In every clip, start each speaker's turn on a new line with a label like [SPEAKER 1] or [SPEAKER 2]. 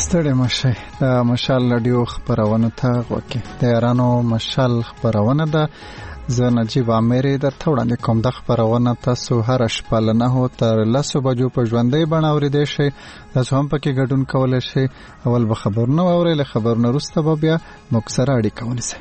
[SPEAKER 1] ستړي مشه د مشال رادیو خبرونه ته وکي د ایرانو مشال خبرونه ده زه نجیب عامر در وړاندې کوم د خبرونه تاسو هر شپه له 9 تر 10 بجو په ژوندۍ بڼه اوریدئ شئ تاسو هم پکې ګډون کولای شئ اول به خبرونه اورئ له خبرونه وروسته به بیا موږ سره اړیکه ونیسئ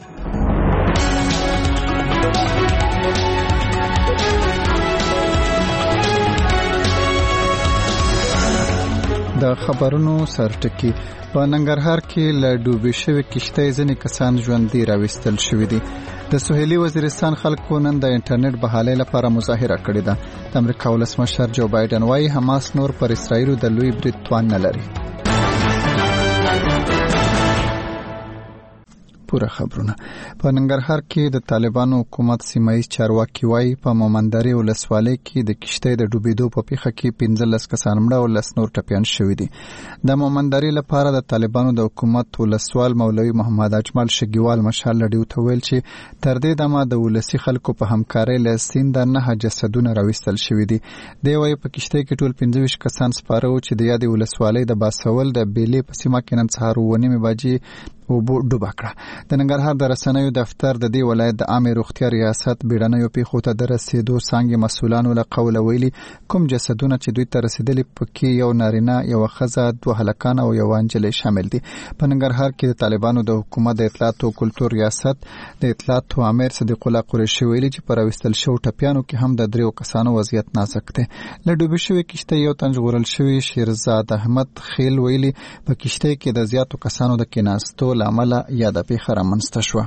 [SPEAKER 1] د خبرونو سرټکی په ننګرهار کې له ډوبې شوې کشتۍ ځینې کسان ژوندي راوستل شوي دي د سوهیلي وزیرستان خلکو نن د انټرنیټ بحالۍ لپاره مظاهره کړې ده د امریکا ولسمشر جو بایدن وايي حماس نور پر اسرائیل د لوی برید توان نه لري پوره خبرونه په ننګرهار کې د طالبانو حکومت سیمایي چارواکي وايي په مومندري ولسوالۍ کې د کشتۍ د ډوبېدو په پیښه کې 15 کسان مړه او 10 نور ټپیان شوي دي د مومندري لپاره د طالبانو د حکومت ولسوال مولوي محمد اجمل شګیوال مشال لډیو ته ویل چې تر دې دمه د ولسی خلکو په همکارۍ له سیند نه جسدونه راوستل شوي دي دی وايي په کشتۍ کې ټول 15 کسان سپاره و چې د یادې ولسوالۍ د باسول د بیلې په سیمه کې نن سهار 9 بجې وبو ډوبه کړه د ننګرهار د رسنیو دفتر د دې ولایت د عامه روغتیا ریاست بیړنیو پیښو ته د رسیدو څنګه مسولانو له قوله ویلي کوم جسدونه چې دوی ته رسیدلي پکې یو نارینه یو ښځه دوه هلکان او یو نجلۍ شامل دي په ننګرهار کې د طالبانو د حکومت د اطلاعات او کلتور ریاست د اطلاعات امیر صدیق الله قریشي ویلي چې پر وستل شو ټپیانو کې هم د 3 کسانو وضعیت نازک دی له ډوبې شوې کشتۍ یو تن ژغورل شوی شیرزاد احمد خیل ویلي په کشتۍ کې د زیاتو کسانو د کیناستو لامل یا د پیښه رامنځته شوه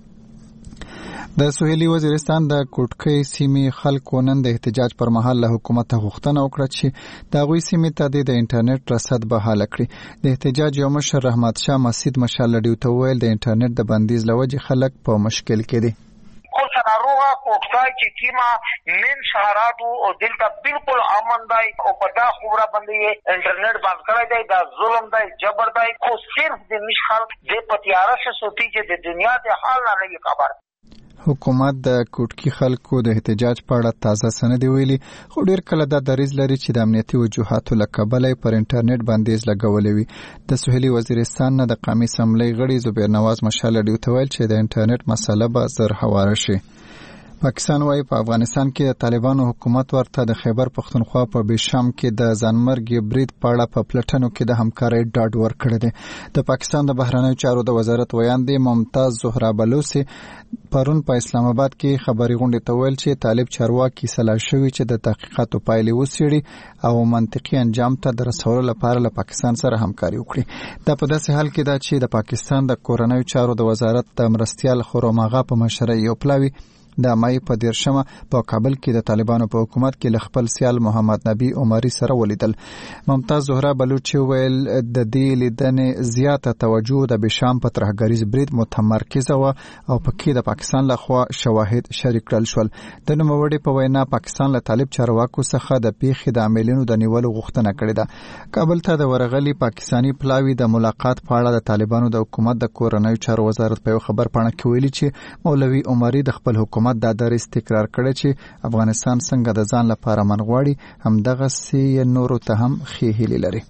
[SPEAKER 1] د سوهیلي وزیرستان د کوټکۍ سیمې خلکو نن د احتجاج پر مهال له حکومت غوښتنه وکړه چې د هغوی سیمې ته د انټرنیټ رسد بحاله کړي د احتجاج یو مشر رحمت شاه مسجد مشال لډیو ته ویل د انټرنیټ د بندیز له وجې خلک په مشکل کې دي
[SPEAKER 2] خو ناروغه کوټکۍ چې کیما مین شهراتو او دلته بالکل امن دی او په دا خبره باندې انټرنیټ بند کړی دی دا ظلم دی جبر دی خو صرف د مش خلک د پتیاره شه سوتی چې د دنیا د حال نه خبر
[SPEAKER 1] حکومت د کوټکی خلکو د احتجاج په اړه تازه سند ویلي خو ډیر کله دا دریځ لري چې د امنیتي وجوهاتو له کبله پر انټرنیټ بندیز لګولې وي د سوهیلي وزیرستان نه د قومي اسمبلی غړي زبیر نواز مشال لډیو ته ویل چې د انټرنیټ مسله به زر هواره شي پاکستان وايي په افغانستان کې د طالبانو حکومت ورته د خیبر پختونخوا په بشام کې د ځانمرګ برید په اړه په پلټنو کې د همکارۍ ډاډ ورکړی دی د پاکستان د بهرنیو چارو د وزارت ویاندې ممتاز زهرا بلوچي پرون په اسلام آباد کې خبري غونډه ته ویل چې طالب چارواکي سلا شوی چې د تحقیقاتو پایلې وڅېړي او منطقي انجام ته د رسولو لپاره له پاکستان سره همکاري وکړي دا په داسې حال کې ده چې د پاکستان د کورنیو چارو د وزارت د مرستيال خرماغه په مشرۍ یو پلاوی د مای په 13 په کابل کې د طالبانو په حکومت کې ل خپل سیال محمد نبی عمری سره ولیدل ممتاز زهرا بلوچي ویل د دې لیدنې زیاته توجه د بشام په ترهګریز برید متمرکز و او پکې د پاکستان لخوا شواهد شریک کړل شول د نوموړي په وینا پاکستان له طالب چارواکو څخه د پیښې د عاملینو د نیولو غوښتنه کړې ده کابل ته د ورغلي پاکستانی پلاوی د ملاقات په اړه د طالبانو د حکومت د کورنیو چارو وزارت په خبر پاڼه کې ویلي چې مولوي عمری د خپل حکومت دا دریځ تکرار کړی چې افغانستان څنګه د ځان لپاره منغواړي همدغه سي نورو ته هم ښې هیلې لري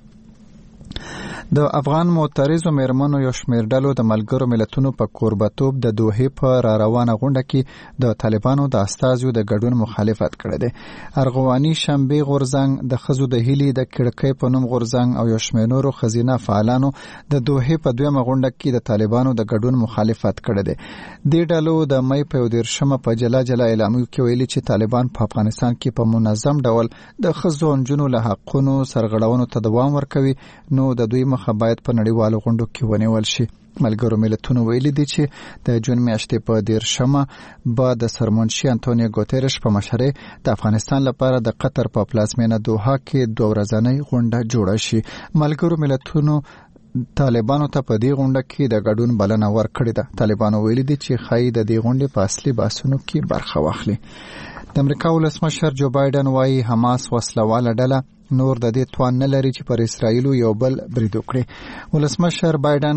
[SPEAKER 1] د افغان معترضو مېرمنو یو شمېر ډلو د ملګرو ملتونو په کوربتوب د دوحې په را روانه غونډه کې د طالبانو د استازو د ګډون مخالفت کړی دی ارغواني شنبې غورځنګ د ښځو د هیلې د کړکۍ په نوم غورځنګ او یو شمېر نورو ښځینه فعالانو د دوحې په 2مه غونډه کې د طالبانو د ګډون مخالفت کړی دی دې ډلو د مې په 13 په جلا اعلامیو کې ویلي چې طالبان په افغانستان کې په منظم ډول د ښځو او نجونو له حقونو سرغړونو ته دوام ورکوي نو د دوی مخه باید په نړیوالو غونډو کې ونیول شي ملګرو ملتونو ویلي دي چې د جون میاشتې په 13 به د سرمنشي انټونیو ګوتيرش په مشرۍ د افغانستان لپاره د قطر په پلازمینه دوحه کې 2 ورځنۍ غونډه جوړه شي ملګرو ملتونو طالبانو ته په دې غونډه کې د ګډون بلنه ورکړې ده طالبانو ویلي دي چې خای د دې غونډې په اصلي بحثونو کې برخه واخلي د امریکا ولسمشر جو بایدن وايي حماس وسلواله ډله نور د دې توان نه لري چې پر اسرائیل یو بل برید وکړي ولسمشر بایدن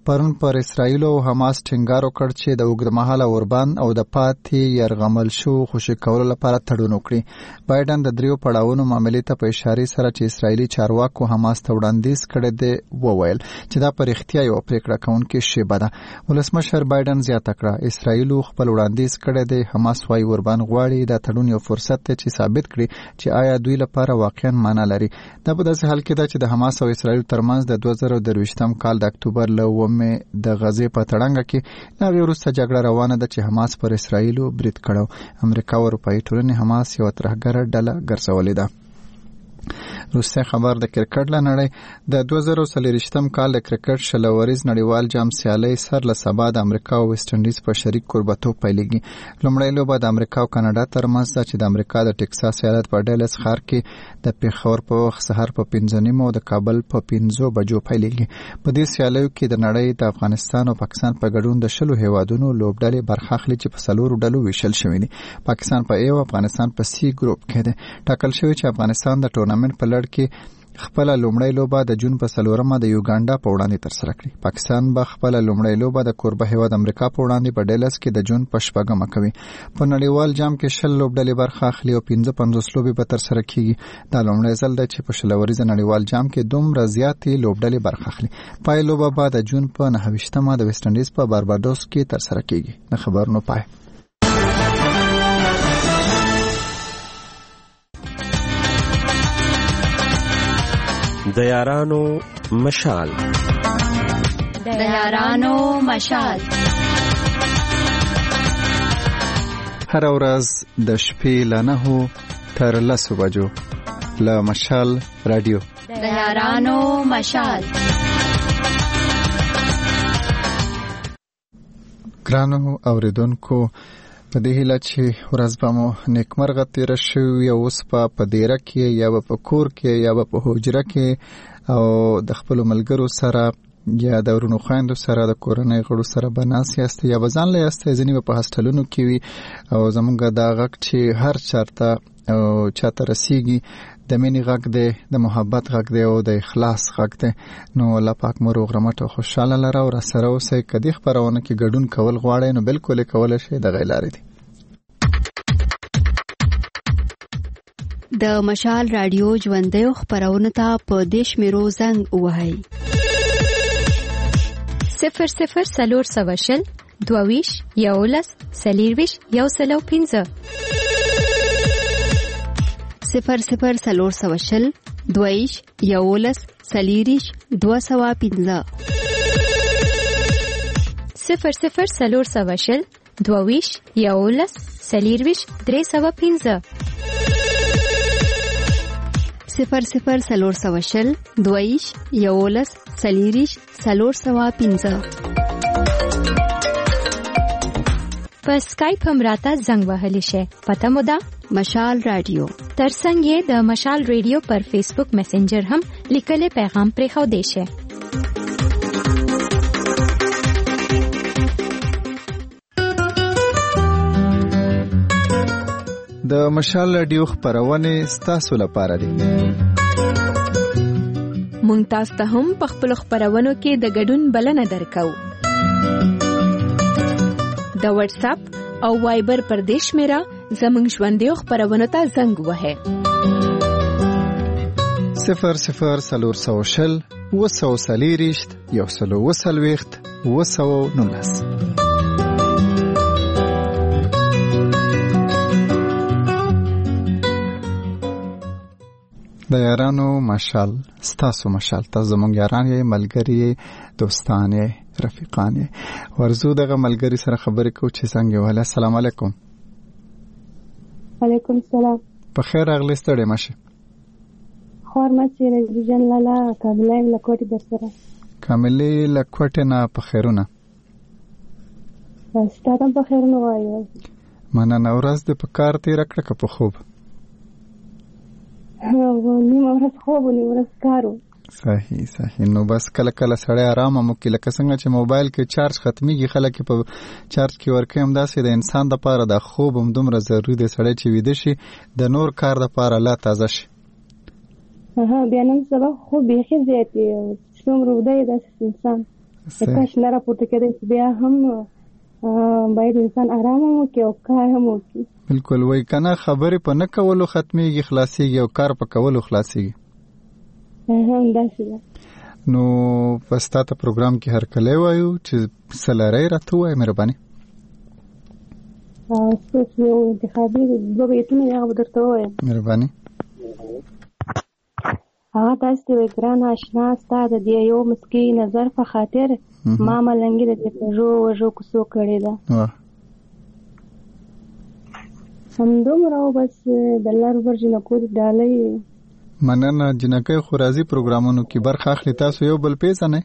[SPEAKER 1] پرون پر اسرائیل او حماس ټینګار وکړ چې د اوږدمهاله اوربند او د پاتې يرغمل شو خوشی کولو لپاره تړون وکړي. بایدن د دریو پړاوونو معاملې ته په اشاره سره چې اسرائیلي چارواکو حماس ته وړاندیز کړی دی وویل چې دا پر اختیار یو پریکړه کوونکې شیبه ده. ولسمشر بایدن زیاته کړه اسرائیل خپل وړاندیز کړی دی. حماس وايي اوربند غواړي دا تړون یو فرصت دی چې ثابت کړي چې آیا دوی لپاره واقعا معنا لري. دا په داسې حال کې ده چې د حماس او اسرائیل ترمنځ د 2023م کال د اکتوبر له 9 د غزې په تړنګ کې دا وروسته جګړه روانه ده چې حماس پر اسرائیل برید کړو. امریکا او اروپایي ټولنې حماس یو ترهګره ډله ګرځولې ده. روسي خبر د کرکټ لنړۍ د 2023م کال د کرکټ شلوریز نړیوال جام سیالي سر له سبا د امریکا او ویسټ انډیز په شریک کوربتوب پیلېږي. لومړی لوبه د امریکا او کاناډا ترمنځ ده چې د امریکا د ټکساس ایالت په ډالس ښار کې د پیښور په وخت سهار په 5:30 او د کابل په 5 بجو پیلېږي. په دې سیالیو کې د نړۍ د افغانستان او پاکستان په ګډون د 10 هیوادونو لوبډلې برخه اخلي چې په 4 ډلو ویشل شوی دي. پاکستان په A او افغانستان په C ګروپ کې ده. ټاکل شوی چې افغانستان د ټورنمنت په لړ کې خپل لومړی لوبه د جون په 4مه د یوګانډا په وړاندې تر سره کړي. پاکستان به خپل لومړی لوبه د کوربه هیواد امریکا په وړاندې په ډالس کې د جون په 4مه کوي. په نړیوال جام کې 10 لوبډلې برخه اخلي او 55 لوبې به تر سره کیږي. دا لومړی ځل دی چې په شلوریز نړیوال جام کې دومره زیاتې لوبډلې برخه اخلي. پای لوبه به د جون په 29مه د ویسټ انډیز په بارباډوس کې تر سره کیږي. د خبرونو پای.
[SPEAKER 3] د یارانو مشال
[SPEAKER 4] د یارانو مشال
[SPEAKER 1] هر ورځ د شپې له 9 تر 10 بجو له مشال رادیو
[SPEAKER 4] د یارانو مشال.
[SPEAKER 1] ګرانو اوریدونکو په دې هیله چې ورځ به مو نیکمرغه تیره شوي او اوس په دیره کې یا په کور کې یا په حجره کې او د خپلو ملګرو سره یا د ورونو خویندو سره د کورنۍ غړو سره به ناست یاستئ یا به ځان له یاستئ. ځینې به په هاسټلونو کې وي او زموږ دا غږ چې هر چاته او چاته رسیږي د مینې غږ دی، د محبت غږ دی او د اخلاص غږ دی. نو الله پاک مو روغ رمټ او خوشاله لره او راسره اوسئ. که دې خپرونه کې ګډون کول غواړئ نو بالکل یې کولی شئ. دغه لارې دي.
[SPEAKER 5] د مشال رادیو ژوندیو خپرونو ته په دې شمیرو زنګ ووهئ:
[SPEAKER 4] 00 420 22 11 40 105
[SPEAKER 5] 00 420 22 11 40 205
[SPEAKER 4] 00 420 22 11 40 305
[SPEAKER 5] 00 420 22 11 40 305.
[SPEAKER 4] په سکایپ هم راته زنګ وهلی شي. پته مو ده
[SPEAKER 5] مشال رادیو.
[SPEAKER 4] ترڅنګ یې د مشال رادیو پر فیسبوک میسنجر هم لیکلي پیغام پرې خو دی شي.
[SPEAKER 1] د مشال رادیو خپرونه ستاسو لپاره دي.
[SPEAKER 6] مونږ تاسو ته هم په خپل خپرونو کې د ګډون بلنه درکو. د واتس اپ او وایبر پر دیش میرا زمونږ ژوندیو خپرونو ته زنګ وهه
[SPEAKER 1] 00 420 140 119. د یارانو مشال ستاسو مشال. تاسو زموږ یاران یې، ملګری یې، دوستان یې، رفیقان یې. ورزو دغه ملګری سره خبرې کوو چې څنګه وله. السلام علیکم.
[SPEAKER 7] وعلیکم السلام.
[SPEAKER 1] په خیر راغلی. ستړی مشه.
[SPEAKER 7] خور مچې رجن لالا کاملې لکوټې در سره.
[SPEAKER 1] کاملې لکوټې نه په خیرونه.
[SPEAKER 7] ستاسو په خیرونه وایو.
[SPEAKER 1] مننه. ورځ دې په کار تیر کړه که په خوب؟
[SPEAKER 7] نیمه ورځ خوب نیمه ورځ کارو.
[SPEAKER 1] صحیح. نو بس کله کله سړی آرام مو کې لکه څنګه چې موبایل کې چارج ختميږي خلک په چارج کې ورکه هم داسې د انسان د پاره د خوب هم دومره ضروری دی سړی چې ویده شي د نور کار د پاره لا تازه شي.
[SPEAKER 7] بیا نن سبا خوب یې زیاتې څومره ودی د انسان. کاش نه راپورته کېدی، بیا هم باید انسان آرام هم وکړي او کار هم وکړي.
[SPEAKER 1] بالکل وای کنه خبرې په نه کولو ختمېږي خلاصېږي او کار په کولو خلاصېږي.
[SPEAKER 7] همداسې ده.
[SPEAKER 1] نو بس تا ته پروګرام کې هرکلی وایو چې څه لرئ راته ووایه مهرباني.
[SPEAKER 7] څه یو انتخابي دوه بیتونه هغه به درته ووایم.
[SPEAKER 1] مهرباني.
[SPEAKER 7] هغه داسې وایي ګرانه اشنا ستا د دې یو مسکي نظر په خاطر ما ملنګي د دې پژو وژو کوڅو کړې ده. همدومره او بس د الله ربر جنکو ډالۍ.
[SPEAKER 1] مننه جنکۍ خو راځي پروګرامونو کې برخه اخلي. تاسو یو بل پیژنئ؟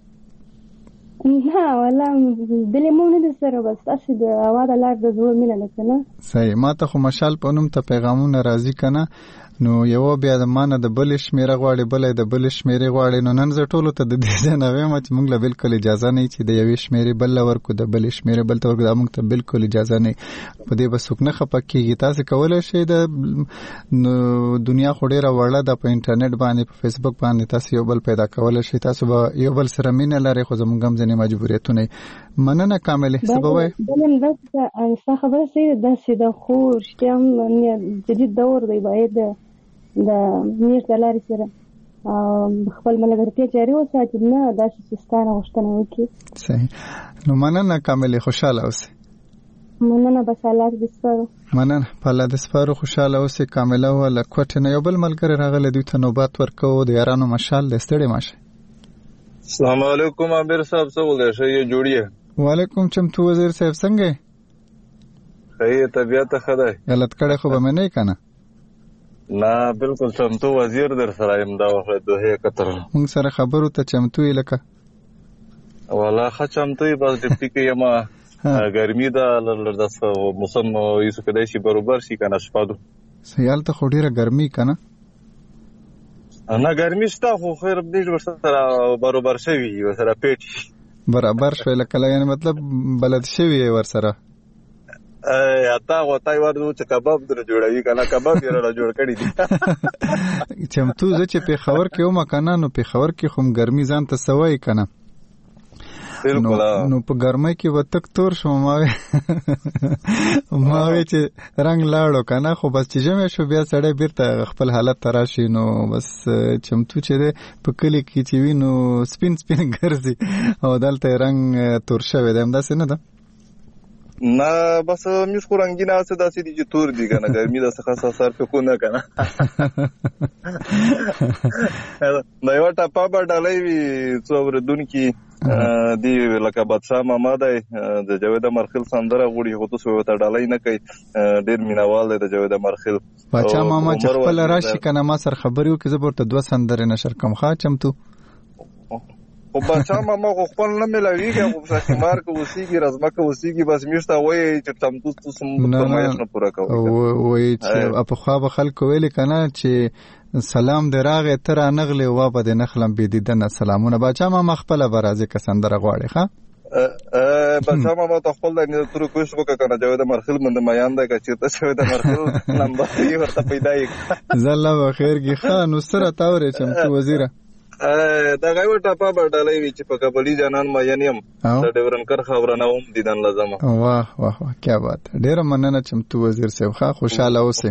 [SPEAKER 7] نه والله دلې مونږ نه دي سره، بس تاسو د هوا د لار د زړه مینه ده که نه.
[SPEAKER 1] صحیح. ما ته خو مشال په نوم ته پیغامونه راځي که نه، نو یو بیا د ما نه د بلې شمېره غواړي، بله د بلې شمېرې غواړي. نو نن زه ټولو ته د دې ځای نه وایم چې موږ له بالکل اجازه نه چې د یوې شمېرې بل له ورکو، د بلې شمېرې بل ته ورکو، دا موږ ته بالکل اجازه نه. په دې به څوک نه خفه کېږي. تاسو کولی شئ د دنیا خو ډېره وړه ده، په انټرنیټ باندې په فیسبوک باندې تاسو یو بل پیدا کولی شئ. تاسو به یو بل سره مینه لرئ، خو زموږ هم ځینې مجبوریتونه. مننه کاملې. څه به وایې؟
[SPEAKER 7] ستا خبره صحیح ده، داسې ده، خو رښتیا هم جدید دور دی، باید د نیټ د لارې سره خپل ملګرتیا جاري وساتي، نه داسې چې ستا نه غوښتنه وکړي.
[SPEAKER 1] صحیح. نو مننه کاملې، خوشحاله اوسئ.
[SPEAKER 7] مننه، بس الله دې سپارو.
[SPEAKER 1] مننه، په الله دې سپارو، خوشحاله اوسئ. کامله وه له کوټې نه یو بل ملګری راغلی، دوی ته نوبات ورکوو. د یارانو مشال دی، ستړی ماشه.
[SPEAKER 8] السلام علیکم عامر صاحب، څه ولې ښه یې جوړیه؟
[SPEAKER 1] وعلیکم چمتو وزیر صاحب، څنګه یې؟
[SPEAKER 8] ښه یې، طبیعت ښه دی؟
[SPEAKER 1] غلط کړی خو به مې نه یې که نه؟
[SPEAKER 8] نه بالکل چمتو وزیر در سره یم دا وخت دوه کتر.
[SPEAKER 1] موږ سره خبرو ته چمتو یې لکه؟
[SPEAKER 8] والله ښه چمتو یې، بس ډپټي کې یم. ګرمي ده داس موسم یې کېدای شي برابر شي که نه شپادو.
[SPEAKER 1] سیال ته خو ډېره ګرمي که نه؟
[SPEAKER 8] نه ګرمي شته، خو خیر دې ورسره برابر شوي ورسره پیټ
[SPEAKER 1] برابر شوی لکه یعنې مطلب بلد شوي یې ورسره.
[SPEAKER 8] اتا غوتای ورته چې کباب در جوړوي کنه، کباب یې را جوړ کړی دي.
[SPEAKER 1] چمتو زه چې پیښور کې وم کنه، نو پیښور کې خو ګرمي ځان ته سوای کنه. نو په ګرمۍ کې به تک تور شو، ما وی چې رنگ لاړو کنه. خو بس چې ژمی شو بیا سړی بیرته خپل حالت ته راشي. نو بس چمتو چې دی په کلي کې چې وي نو سپین سپین ګرځي، او دلته رنگ تور شوی دی. همداسې نه ده؟
[SPEAKER 8] نه بس میش خو رنگینه هسه داسې دي چې تور دي کنه، ګرمي داسې خاصه سر په کو نه کنه. دا یو ټاپا به ډالۍ وي څو اوریدونکي دی لکه بادشاه ماما دی د جاوید مرخیل سندره غوړي، خو تاسو ته ډالۍ نه کوي. ډېر مینوال دی د جاوید مرخیل.
[SPEAKER 1] بادشاه ماما چې خپل راشي کنه ما سره خبرې وکړي، زه ورته دوه سندرې نشر کوم. ښه چمتو؟
[SPEAKER 8] خو بادشاه ماما خو خپل نه ملاویږي، خو شاکمار که اوسیږي رزمکه اوسیږي، بس میشته وایي چې چمتو تاسو فرمایش نه پوره کوئ.
[SPEAKER 1] وایي چې پخوا به خلکو ویلې که نه چې سلام دې راغی ته را نغلې وا به دې نخلم بې دیدنه سلامونه. بادشاه ماما خپله به راځي که سندره غواړي. ښه
[SPEAKER 8] بادشاه ماما ته خپل د تر کوشش وکړه کنه، جاوید مرخیل باندې میان دی که چېرته جاوید مرخیل نمبر یې ورته پیدا یې. زه
[SPEAKER 1] الله به خیر کړي. ښه نو څه راته اورې چمتو وزیره؟
[SPEAKER 8] دا غوړ ټاپا بټالې وی چې په قبلي جانان ماین یم د ډیورنکر خبرناوم دیدن لازم.
[SPEAKER 1] واه واه واه کیا بات. ډیره مننه چمتو وزیر صاحب، ښه خوشاله اوسئ.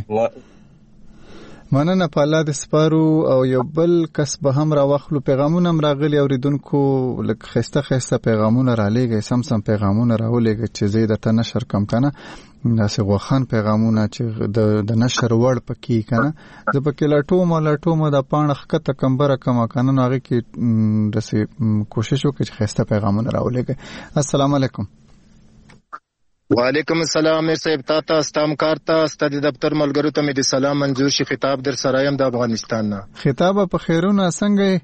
[SPEAKER 1] مننه، په الله دې سپارو. او یو بل کس به هم راوخلو. پیغامونه هم راغلي اوریدونکو، لکه ښایسته ښایسته پیغامونه رالیږئ، سم سم پیغامونه راولېږئ چې زه یې درته نشر کړم که نه. داسې غوښان پیغامونه چې د نشر وړ پکې که نه، زه پکې لټوم دا پاڼه ښکته کمبره کمه که نه، نو هغې کې داسې کوشش وکړئ چې ښایسته پیغامونه راولېږئ. السلام علیکم.
[SPEAKER 9] وعلیکم السلام. میر صاحب تا ته استام کار ته ستاسو د دفتر ملګرو ته مې د سلام منظور شي. خطاب در سره یم د افغانستان نه.
[SPEAKER 1] خطاب په خیرونه څنګه یې؟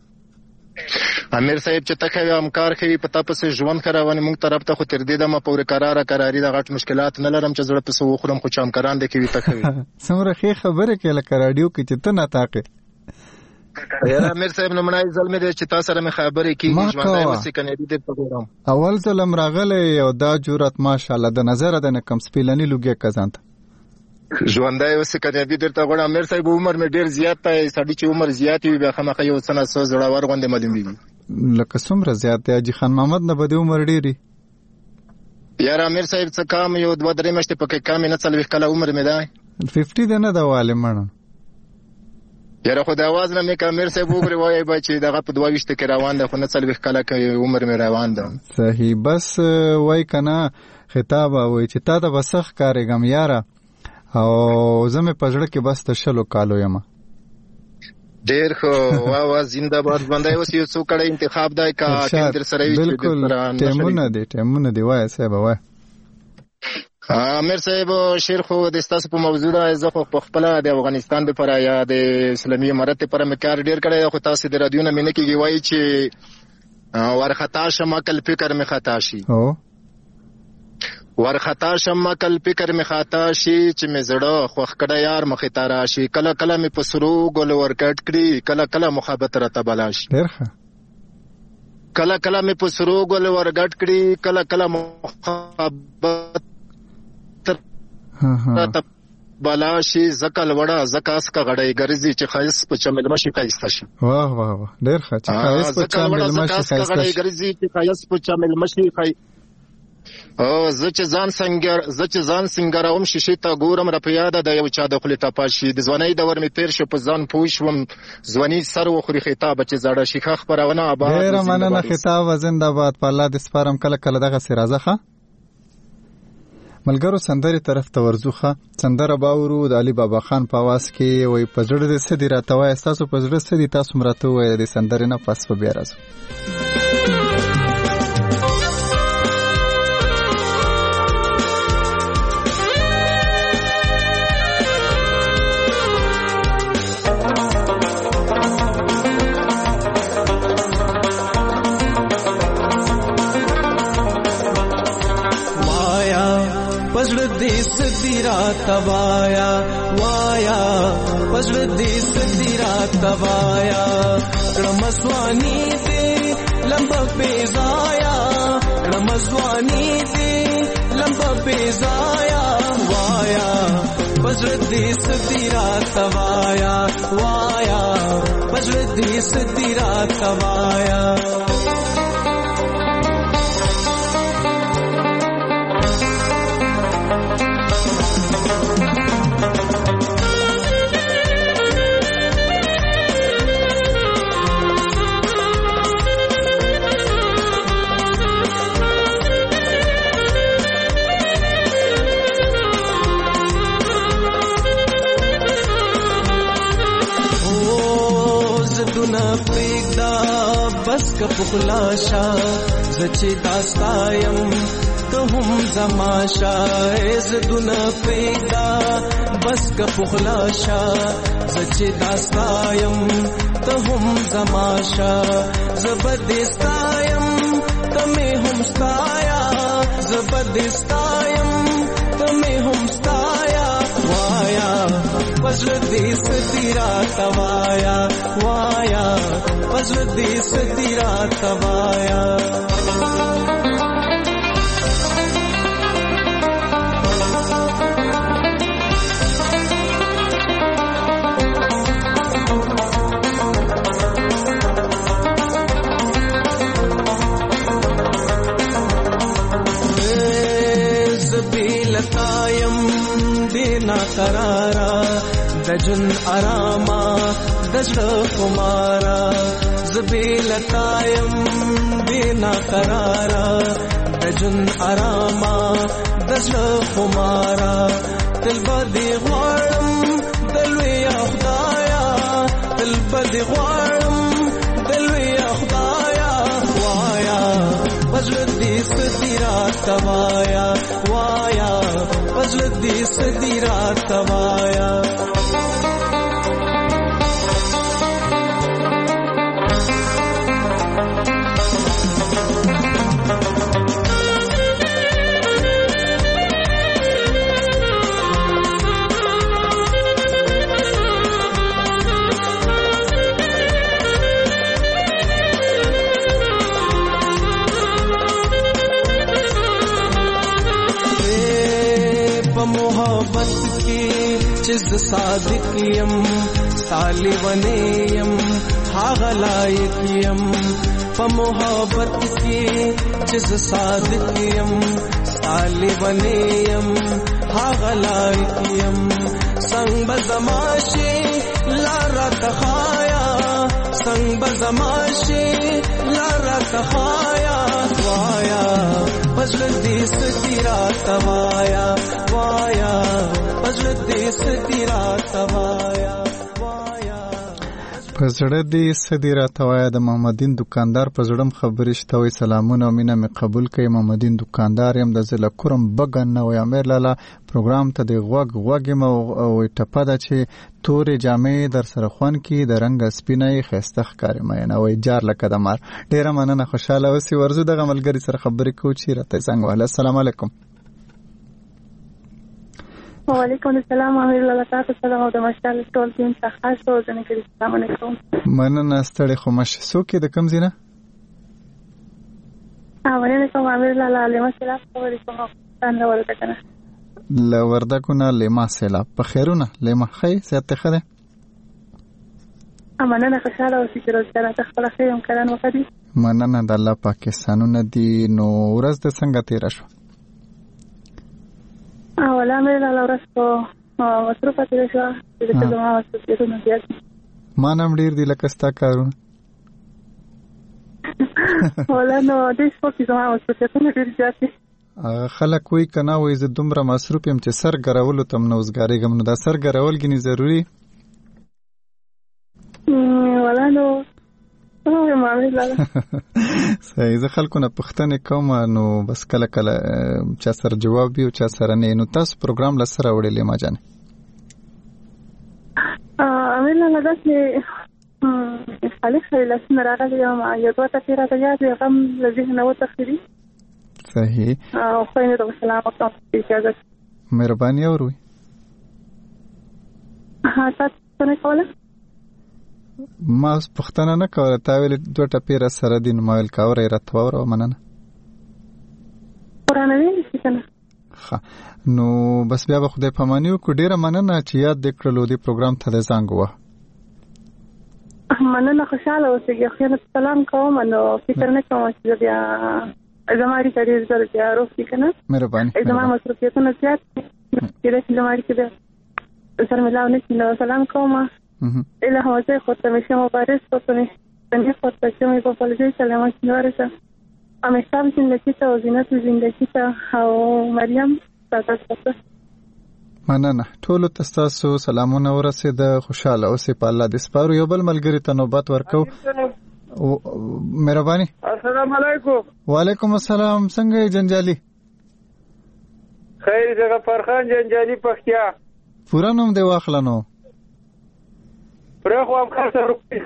[SPEAKER 9] امیر صاحب چې تکه همکار کوي په تاسو ژوند کراونه موږ طرف ته خو تر دې دمه پورې قراری د غټ مشکلات نه لرم چې زړه په سو خورم، خو چم کران دي کوي تکه
[SPEAKER 1] څومره ښه خبره کې لکه رادیو کې چې ته نه تاقه.
[SPEAKER 9] یاره امیر صاحب نمونای ظلم دې چې تاسو سره مې خبرې کیږي ژوندای وسی کنه دې په ګورم.
[SPEAKER 1] اول ظلم راغله او دا جرأت ماشاءالله د نظر د نه کم سپیلنی لوګي کزانت
[SPEAKER 9] ژوندای وسی کنه دې درته غواړم. امیر صاحب عمر مې ډیر زیات دی، سړی چې عمر زیات وي بیا خامخا یو څنګه سو زړه ور غوندې معلومیږي.
[SPEAKER 1] لکه څومره زیات دی حاجي خان محمد نه به د عمر ډېري
[SPEAKER 9] یار امیر صاحب څه کام یو 2-3 میاشتې پکې کام نه 40 کاله عمر مې دی
[SPEAKER 1] 50 دی نه دا والي مړه
[SPEAKER 9] یاره خو د اواز نه مې امیر صاحب وګوري وایي به چې دغه په 22 کې روان ده خو نه 40 کاله کې عمر مې روان ده
[SPEAKER 1] صحیح بس وای کنه خطاب وای چې تا ته بسخ کارېګم یاره او زمې پجړه کې بس ته 20 کالو یم
[SPEAKER 9] ډېر خو وا زنده‌باد باندې اوس یو څو کړه انتخاب دی کا کیندر سره وی
[SPEAKER 1] بالکل ټیمونه دی وای صاحب وای
[SPEAKER 9] امیر صاحب شیر خو د تاسو په موضوع دا زه خو خپل د افغانستان لپاره یا د اسلامي امارت لپاره مې کار ډېر کړی خو تاسو د رادیو نه مینه کیږي وای چې ورخطا شم عقل فکر می خطا شي ورخطا شم عقل فکر می خطا شي چې می زړه خوخ کړه یار مخې ته راشي کله کله می په سرو ګل ورکټ کړي کله کله محبت راته بلاش کله کله می په سرو ګل ورګټ کړي کله کله محبت راته بلاشي زکل وړه زکاس کا غړې ګرځي چې خایس په چمل مشي خایسته شي
[SPEAKER 1] واه واه واه ډېر ښه چې خایس په چمل مشي خایسته شي
[SPEAKER 9] ګرځي چې خایس په چمل مشي خای او زه چې ځان سنگراوم شیشه تا ګورم را پیاده د یو چا د خپل تپاشي د ځواني د ور می تیر شو په ځان پوښوم ځواني سر و خوري خطاب چې زړه شيخه خبرونه آباد
[SPEAKER 1] ډېر مننه خطاب زنده‌باد په الله د سپارم کله کله دغه سرازخه ملګرو سندري طرف ته ورزوخه سندره باورو د علي بابا خان په आवाज کې وای پزړه د سدي راتوي تاسو پزړه سدي تاسو مرته وای د سندري نه پاس په بیا راځو
[SPEAKER 10] توایا وایا پزړه دې سدي رات توایا رمسوانی دې لمبا پیزایا رمسوانی دې لمبا پیزایا وایا پزړه دې سدي رات توایا وایا پزړه دې سدي رات توایا بس کا پخلاشا زچې داستایم ته هم زماشا زدونه پیدا بس کا پخلاشا زچې داستایم ته هم زماشا زبدستایم ته مې هم ستایا زبدستایم ته مې هم ستایا وایا پزړه دې سدي راتوایا وایا پزړه دې سدي راتوایا زبیلتایم دینا قرارا دجن آراما دجر کمارا زبیلتایم دینا قرارا دجن آراما دجر کمارا دل بدی غوارم دلوی خدایا دل بدی غوارم دلوی خدایا وایا پزړه دې سدي راتوایا وایا پزړه دې سدي راتوایا چیز صادق یم طالبنه یم هغه لایق یم په محبت کې چیز صادق یم طالبنه یم هغه لایق یم څنګه بزماشي لاره تخایا څنګه بزماشي لاره تخایا وایا پزړ دې ستیرا توایا وایا پزړ دې ستیرا توایا
[SPEAKER 1] پزړه دې سدیرا توایا د محمدین دکاندار پزړم خبرې شته وي سلامونه او مینه می قبول کړئ محمدین دکاندار يم د زله کورم بغن نو امیر لاله پروګرام ته د غوګ مو او ټپاده چې تورې جامې در سره خوان کی د رنگ سپینې خسته ښکارې مې نه وای جار لکه د مار ډیره مننه خوشاله اوسې ورزو د غملګری سره خبرې کو چې راته څنګه وله السلام علیکم
[SPEAKER 7] وعلیکم السلام امیر الله تعالی سلام او د مشال ټول ټیم ته خاص روزنه کوي السلام علیکم
[SPEAKER 1] مننه ستړي خو مش سوکې د کم زینه
[SPEAKER 7] وعلیکم امیر الله علیه السلام علیکم څنګه ورته کنه
[SPEAKER 1] ل وردکو نه لما سیلا په خیرونه لما خی سیاته خره
[SPEAKER 7] مننه خوشاله اوسې چې روزګار ته خپل خیر هم کړن وکړي
[SPEAKER 1] مننه د الله پاکستانونه دی نو ورځ د څنګه تیر شو
[SPEAKER 7] اوله مې لا ورځ کو مصروفه تیر شو چې د ما وسته نه زیات
[SPEAKER 1] ما نام ډیر دی لکه ستا کارونه
[SPEAKER 7] ولا نو د سپورت زما وسته نه ډیر زیات
[SPEAKER 1] خلک وای کنه وای زه دومره مصروف یم چې سر ګرولو تم نوزګاری غم نو دا سر ګرول غني ضروری
[SPEAKER 7] ولا نو
[SPEAKER 1] صحیح زه خلکو نه پښتنه کوم نو بس کله کله چا سره جواب دی او چا سره نه نو تاسو پروګرام لسره وړلې ما جان
[SPEAKER 7] امیر الله داسې خالص لاسونه راغلي او یو دوه تفسیر ته یاد غم لذهن او تفسیری
[SPEAKER 1] صحیح
[SPEAKER 7] او خو نه سلام او اجازه
[SPEAKER 1] مهرباني اوروي
[SPEAKER 7] تاسو نه کوله
[SPEAKER 1] ما پښتنه نه کوله تا ویل دوه ټپیر سره دین مایل کاوره راتور او مننه
[SPEAKER 7] قران ویل څنګه
[SPEAKER 1] نو بس بیا به خدای پامانیو کو ډیره مننه چې یاد دکړلو دی پروګرام ته زنګ وه
[SPEAKER 7] مننه خوشاله اوسئ خیر سلام کوم نو فکر نه کوم چې بیا زماري کړي زړه روغ کنه
[SPEAKER 1] مهرباني
[SPEAKER 7] زما مصروفیتونه زیات چې د زماري کې سره ملاو نه کینو سلام کوم اله هوځه خو ته مشه مبارک پتنه څنګه پته چې مې په پلوځي سلام ورسره امیشتاب زندگی ته او زینت زندگی ته او مریم تاسو
[SPEAKER 1] مننه ټول تاسو سلامونه ورسید خوشاله اوسې په الله دې سپارو یو بل ملګری ته نوبت ورکو مهرباني
[SPEAKER 11] السلام علیکم
[SPEAKER 1] وعلیکم السلام څنګه جنجالي
[SPEAKER 11] خیر دغه فرخان جنجالي پختیا
[SPEAKER 1] پورا نوم دی واخلنو
[SPEAKER 11] پرخو ام خاصه روپی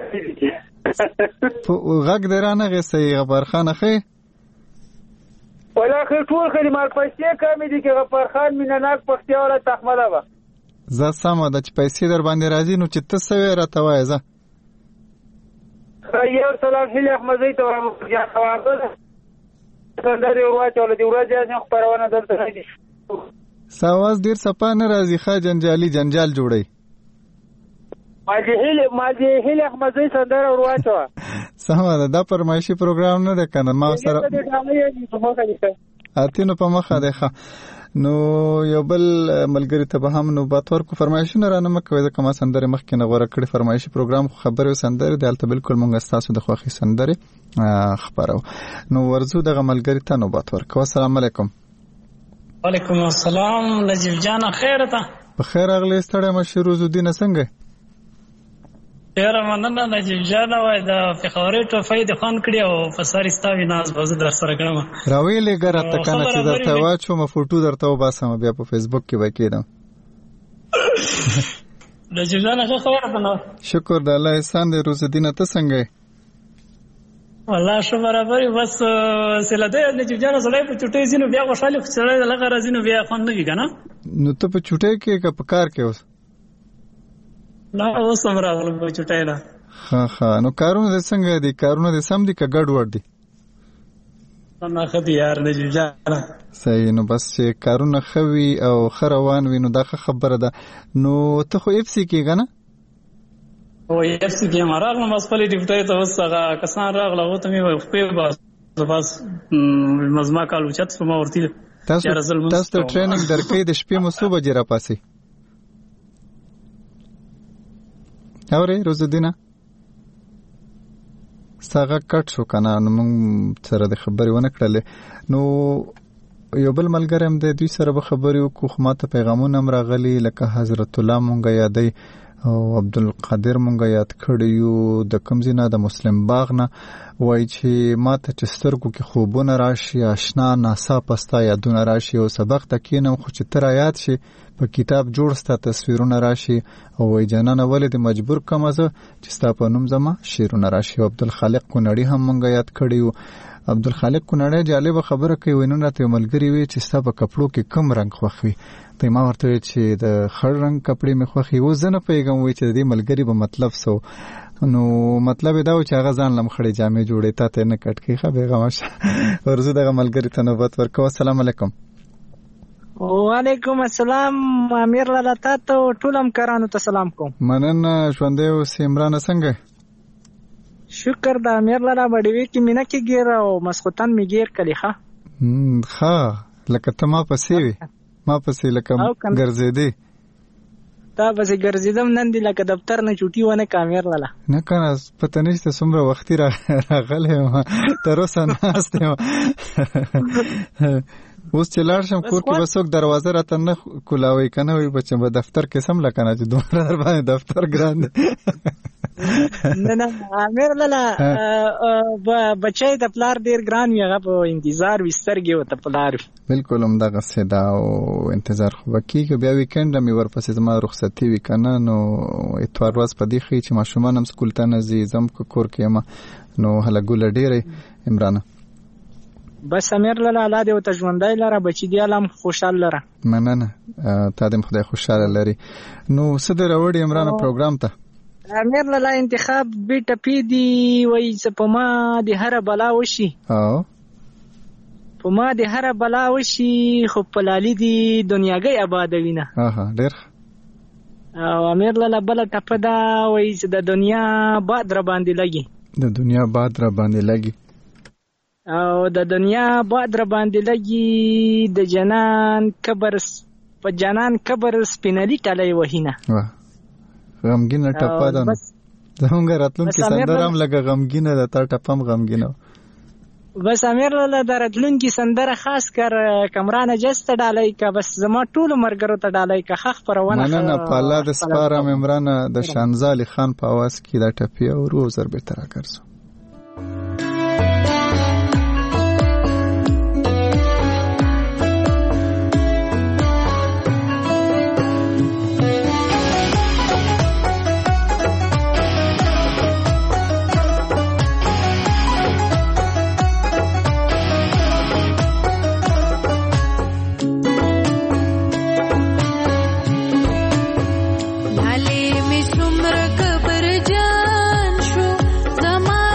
[SPEAKER 1] غږ درانه غسې غبرخان اخی
[SPEAKER 11] ولا خیر ټول خدمات پیسې کمې دي کې غفرخان مینناک پختیا ولا تحمله وا
[SPEAKER 1] زه سم د پیسې در باندې راځي نو چې تاسو راته وایې زه
[SPEAKER 11] یو سلام هله احمدی ته یا خواږه څنګه دی ورواچول دی ورځ نه خبرونه دلته نه دي
[SPEAKER 1] ساواز ډیر صفه نه راځي ښه جنجال جوړي
[SPEAKER 11] ماجی هله احمدی څنګه ورواچو
[SPEAKER 1] سمه دا پرمایشي پروګرام نه ده کنه ما سره اتینو په مخه ده نو یو بل ملګری ته به هم نو باتور کو فرمایشونه رانه مکوې ځکه ما سندره مخکې نه غوړه کړې فرمایشي پروګرام خبرې سندره د الته بالکل مونږ تاسو د خوخي سندره خبرو نو ورزو دغه ملګری ته نو باتور کو السلام علیکم
[SPEAKER 12] وعلیکم السلام لجیب جان خیر ته
[SPEAKER 1] بخیر اغلی ستړی مشروع الدین څنګه
[SPEAKER 12] ډیر مننه نجیب جان وای دا فخوري ټوفای د خان کړی او فساری ستاوی ناز بوز در سره کړم
[SPEAKER 1] راویلې ګره تکنه چې درته واچو م فوټو درته وباسم بیا په فیسبوک کې وکیدم
[SPEAKER 12] نجیب جان ښه خبره ده
[SPEAKER 1] شکر د الله احسان دې روز الدین ته څنګه
[SPEAKER 12] والله شو برابر بس سله دې نجیب جان سره په چټي زینو بیا خوشاله سره لغه راځینو بیا خون نه وی کنه
[SPEAKER 1] نو ته په چټي کې په کار کې اوس
[SPEAKER 12] لا اوس هم راغلم په چټای نه.
[SPEAKER 1] ها نو کارونه د څنګه دي؟ کارونه د سم دي که ګډ وډ دي؟
[SPEAKER 12] نه خدي یار نجیب جان
[SPEAKER 1] صحیح. نو بس چې کارونه خوي او خروان وي نو دا خبره ده. نو ته خو اف سي کېږه نه؟
[SPEAKER 12] او اف سي کې ما راغلم بس خپلې ډیوټۍ ته اوس هغه کسان راغله هغو ته مې خپې بس مزما کال اوچت شوم ورته
[SPEAKER 1] تاسو ته ټریننګ درکوي د شپې مو څو بجې راپاسئ؟ اورې روزالدینه ستا غږ کټ شو که نه نو موږ سره د خبرې ونه کړلې. نو یو بل ملګری هم دی دوی سره به خبرې وکړو خو ما ته پیغامونه هم راغلي لکه حضرت الله مونږ یادی او عبدالقادر مونږ یاد کړی یو د کوم ځای نه د مسلم باغ نه وایي چې ما ته چې سترګو کې خوبونه راشي اشنا ناڅاپه ستا یادونه راشي او سبق ته کښېنم خو چې ته رایاد شي په کتاب جوړ ستا تصویرونه راشي او وایي جانانه ولې دې مجبور کړمه زه چې ستا په نوم زما شعرونه راشي. عبدالخالق کونړي هم مونږ یاد کړی یو. عبدالخالق کونړی جالبه خبره کوي وایي نن راته یو ملګري وی چې ستا په کپړو کې کوم رنګ خوښ وي؟ ته ما ورته ویل چې د خړ رنګ کپړې مې خوښې اوس زه نه پوهېږم وایي چې د دې ملګري به مطلب څه و. نو مطلب یې دا و چې هغه ځان لم خړې جامې جوړې تا ته یې نه کټ کړي. ښه بېغمه شه ورځو دغه ملګري ته نوبت ورکوه. السلام علیکم.
[SPEAKER 13] وعلیکم السلام. امیر لالا تا ته ټول همکارانو ته سلام کوم.
[SPEAKER 1] مننه ژوندی اوسې. عمرانه څنګه؟
[SPEAKER 13] شکر د امیر لالا بډیوي کې مینه کې ګیر او مسخوتن می ګیر کلی ښه
[SPEAKER 1] لکه ته ما پسې وي ما پسې لکه ګرځېدې
[SPEAKER 13] تا پسې ګرځېدم نن دې لکه دفتر نه چوټي ونه که امیر لالا
[SPEAKER 1] نه که نه پته نشته څومره وختي راغلی یم تر اوسه ناست یم. اوس چې لاړ شم کور کې به څوک دروازه راته نه کولاوي که نه وي بچه به دفتر کې سم لکه نه چې دومره در باندې دفتر ګران دی.
[SPEAKER 13] نه امیر لالا بچی د پلار ډیر ګران وي هغه په انتظار وي سترګې ورته پلار وي.
[SPEAKER 1] بلکل همدغسې ده او انتظار خو به کېږي. بیا ویکنډ مې ورپسې زما رخصتي وي که نه نو اتوار ورځ په دې ښایي چې ماشومان هم سکول ته نه ځي زه هم که کور کې یم نو هله ګوله ډېرې. عمرانه
[SPEAKER 13] بس امیر لالا الله دې ورته ژوندی لره بچي دې الله هم خوشحال لره.
[SPEAKER 1] مننه تا دې هم خدای خوشحاله لري. نو څه دې راوړي عمرانه پروګرام ته؟
[SPEAKER 13] امیر لالا انتخاب بی ټپی دی وایي چې په ما د هره بلا وشي په ما د هره بلا وشي خو په لالي دی دنیاګۍ آبادوي نه.
[SPEAKER 1] ډېر
[SPEAKER 13] او امیر لالا بله ټپه ده وایي چې د دنیا باد را باندې لګي
[SPEAKER 1] د دنیا باد را باندې لګي
[SPEAKER 13] او د دنیا باد را باندې لګي د جنان کبر په جنان کبر سپینلي ټلی وهي نه.
[SPEAKER 1] غمګینه ټپه ده نو زمونږ راتلونکې سندره هم لږه غمګینه ده تا ټپه هم غمګینه.
[SPEAKER 13] بس امیر لالا د راتلونکې سندره خاص کر کمرانه جس ته ډالۍ که بس زما ټولو ملګرو ته ډالۍ که ښه خپرونه
[SPEAKER 1] مننه په الله د سپارم عمرانه د شانزالي خان په اواز کې دا ټپې اورو زر بېرته راګرځو.
[SPEAKER 14] लाले में सुमर कबर जान शो जमा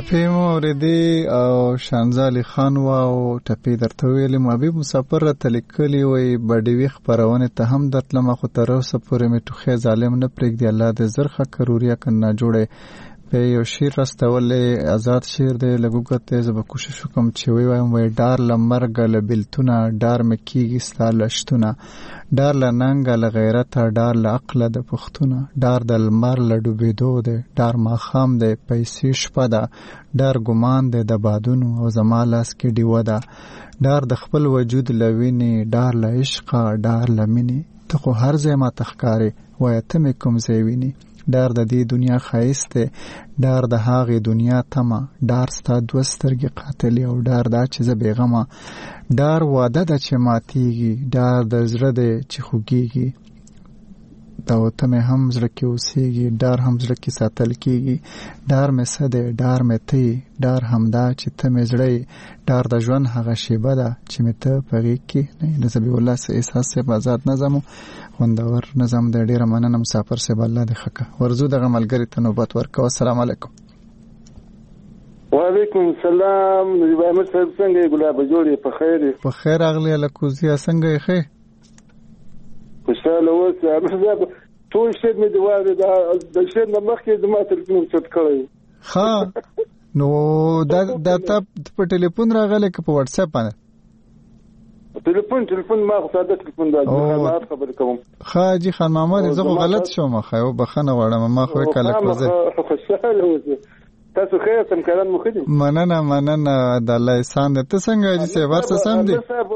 [SPEAKER 1] ټپې مو اورېدې او شانزالي خان او ټپې درته ویلې. محبوب مسافر راته لیکلي وایي بډیوي خپرونې ته هم درتلم خو تر اوسه پورې مې ټوخی ظالم نه پرېږدي. الله دې زر ښه کروریا کنه جوړی. په یو شعر راستولې آزاد شعر دی لږ اوږد دی، زه به کوشش وکړم چې ووایم. وایي ډار له مرګه له بېلتونه ډار مې کېږي ستا له شتونه، ډار له ننګه له غیرته ډار له عقله د پښتونه، ډار د لمر له ډوبېدو دی، ډار ماښام دی پیسې شپه ده، ډار ګمان دی د بادونو او زما لاس کې ډیوه ده، ډار د خپل وجود له وینې، ډار له عشقه ډار له مینې، ته خو هر ځای ماته ښکارې وایه ته مې کوم ځای وینې، ډار د دې دنیا ښایست دی، ډار د هغې دنیا تمه، ډار ستا دوه سترګې قاتلې او ډار دا چې زه بېغمه، ډار واده ده چې ماتېږي، ډار د زړه دی چې خوږېږي، دا ته مې هم زړه کې اوسېږي، ډار هم زړه کې ساتل کېږي، ډار مې څه دی ډار مې ته یې، ډار همدا چې ته مې زړه یې، ډار د ژوند هغه شیبه ده چې مې ته په غېږ کې نه یې. د ذبیح الله احساس صاحب آزاد نظم خوندور نظم دی. ډېره مننه مسافر صاحب، الله دې ښه کړه. ورځو دغه ملګري ته نوبت ورکوه. السلام علیکم.
[SPEAKER 14] وعلیکم السلام. نجیب احمد صاحب څنګه یې؟ ګلاب جوړ یې؟ په خیر یې؟ په
[SPEAKER 1] خیر راغلی الکوزیا، څنګه یې؟ ښه
[SPEAKER 14] خوشحاله اوسه. احمد صاحب ټول شعر مې دی واورېد، د شعر نه مخکې زما تلیفون چت کړی.
[SPEAKER 1] ښه نو دا ته په ټلیفون راغلی که په وټساپ باندې؟
[SPEAKER 14] ټلیفون ما خو ساده ټلیفون دا خدمات خبرې کوم.
[SPEAKER 1] ښه حاجي خان محمد زه خو غلط شوم، ښه یو بخښنه غواړم، ما خو کله کوزه.
[SPEAKER 14] خوشحاله اوسه. تاسو ښه یاست؟ امکانات مو ښه دي؟
[SPEAKER 1] مننه د الله احسان دی. ته څنګه حاجي صاحب؟ هر څه سم دي؟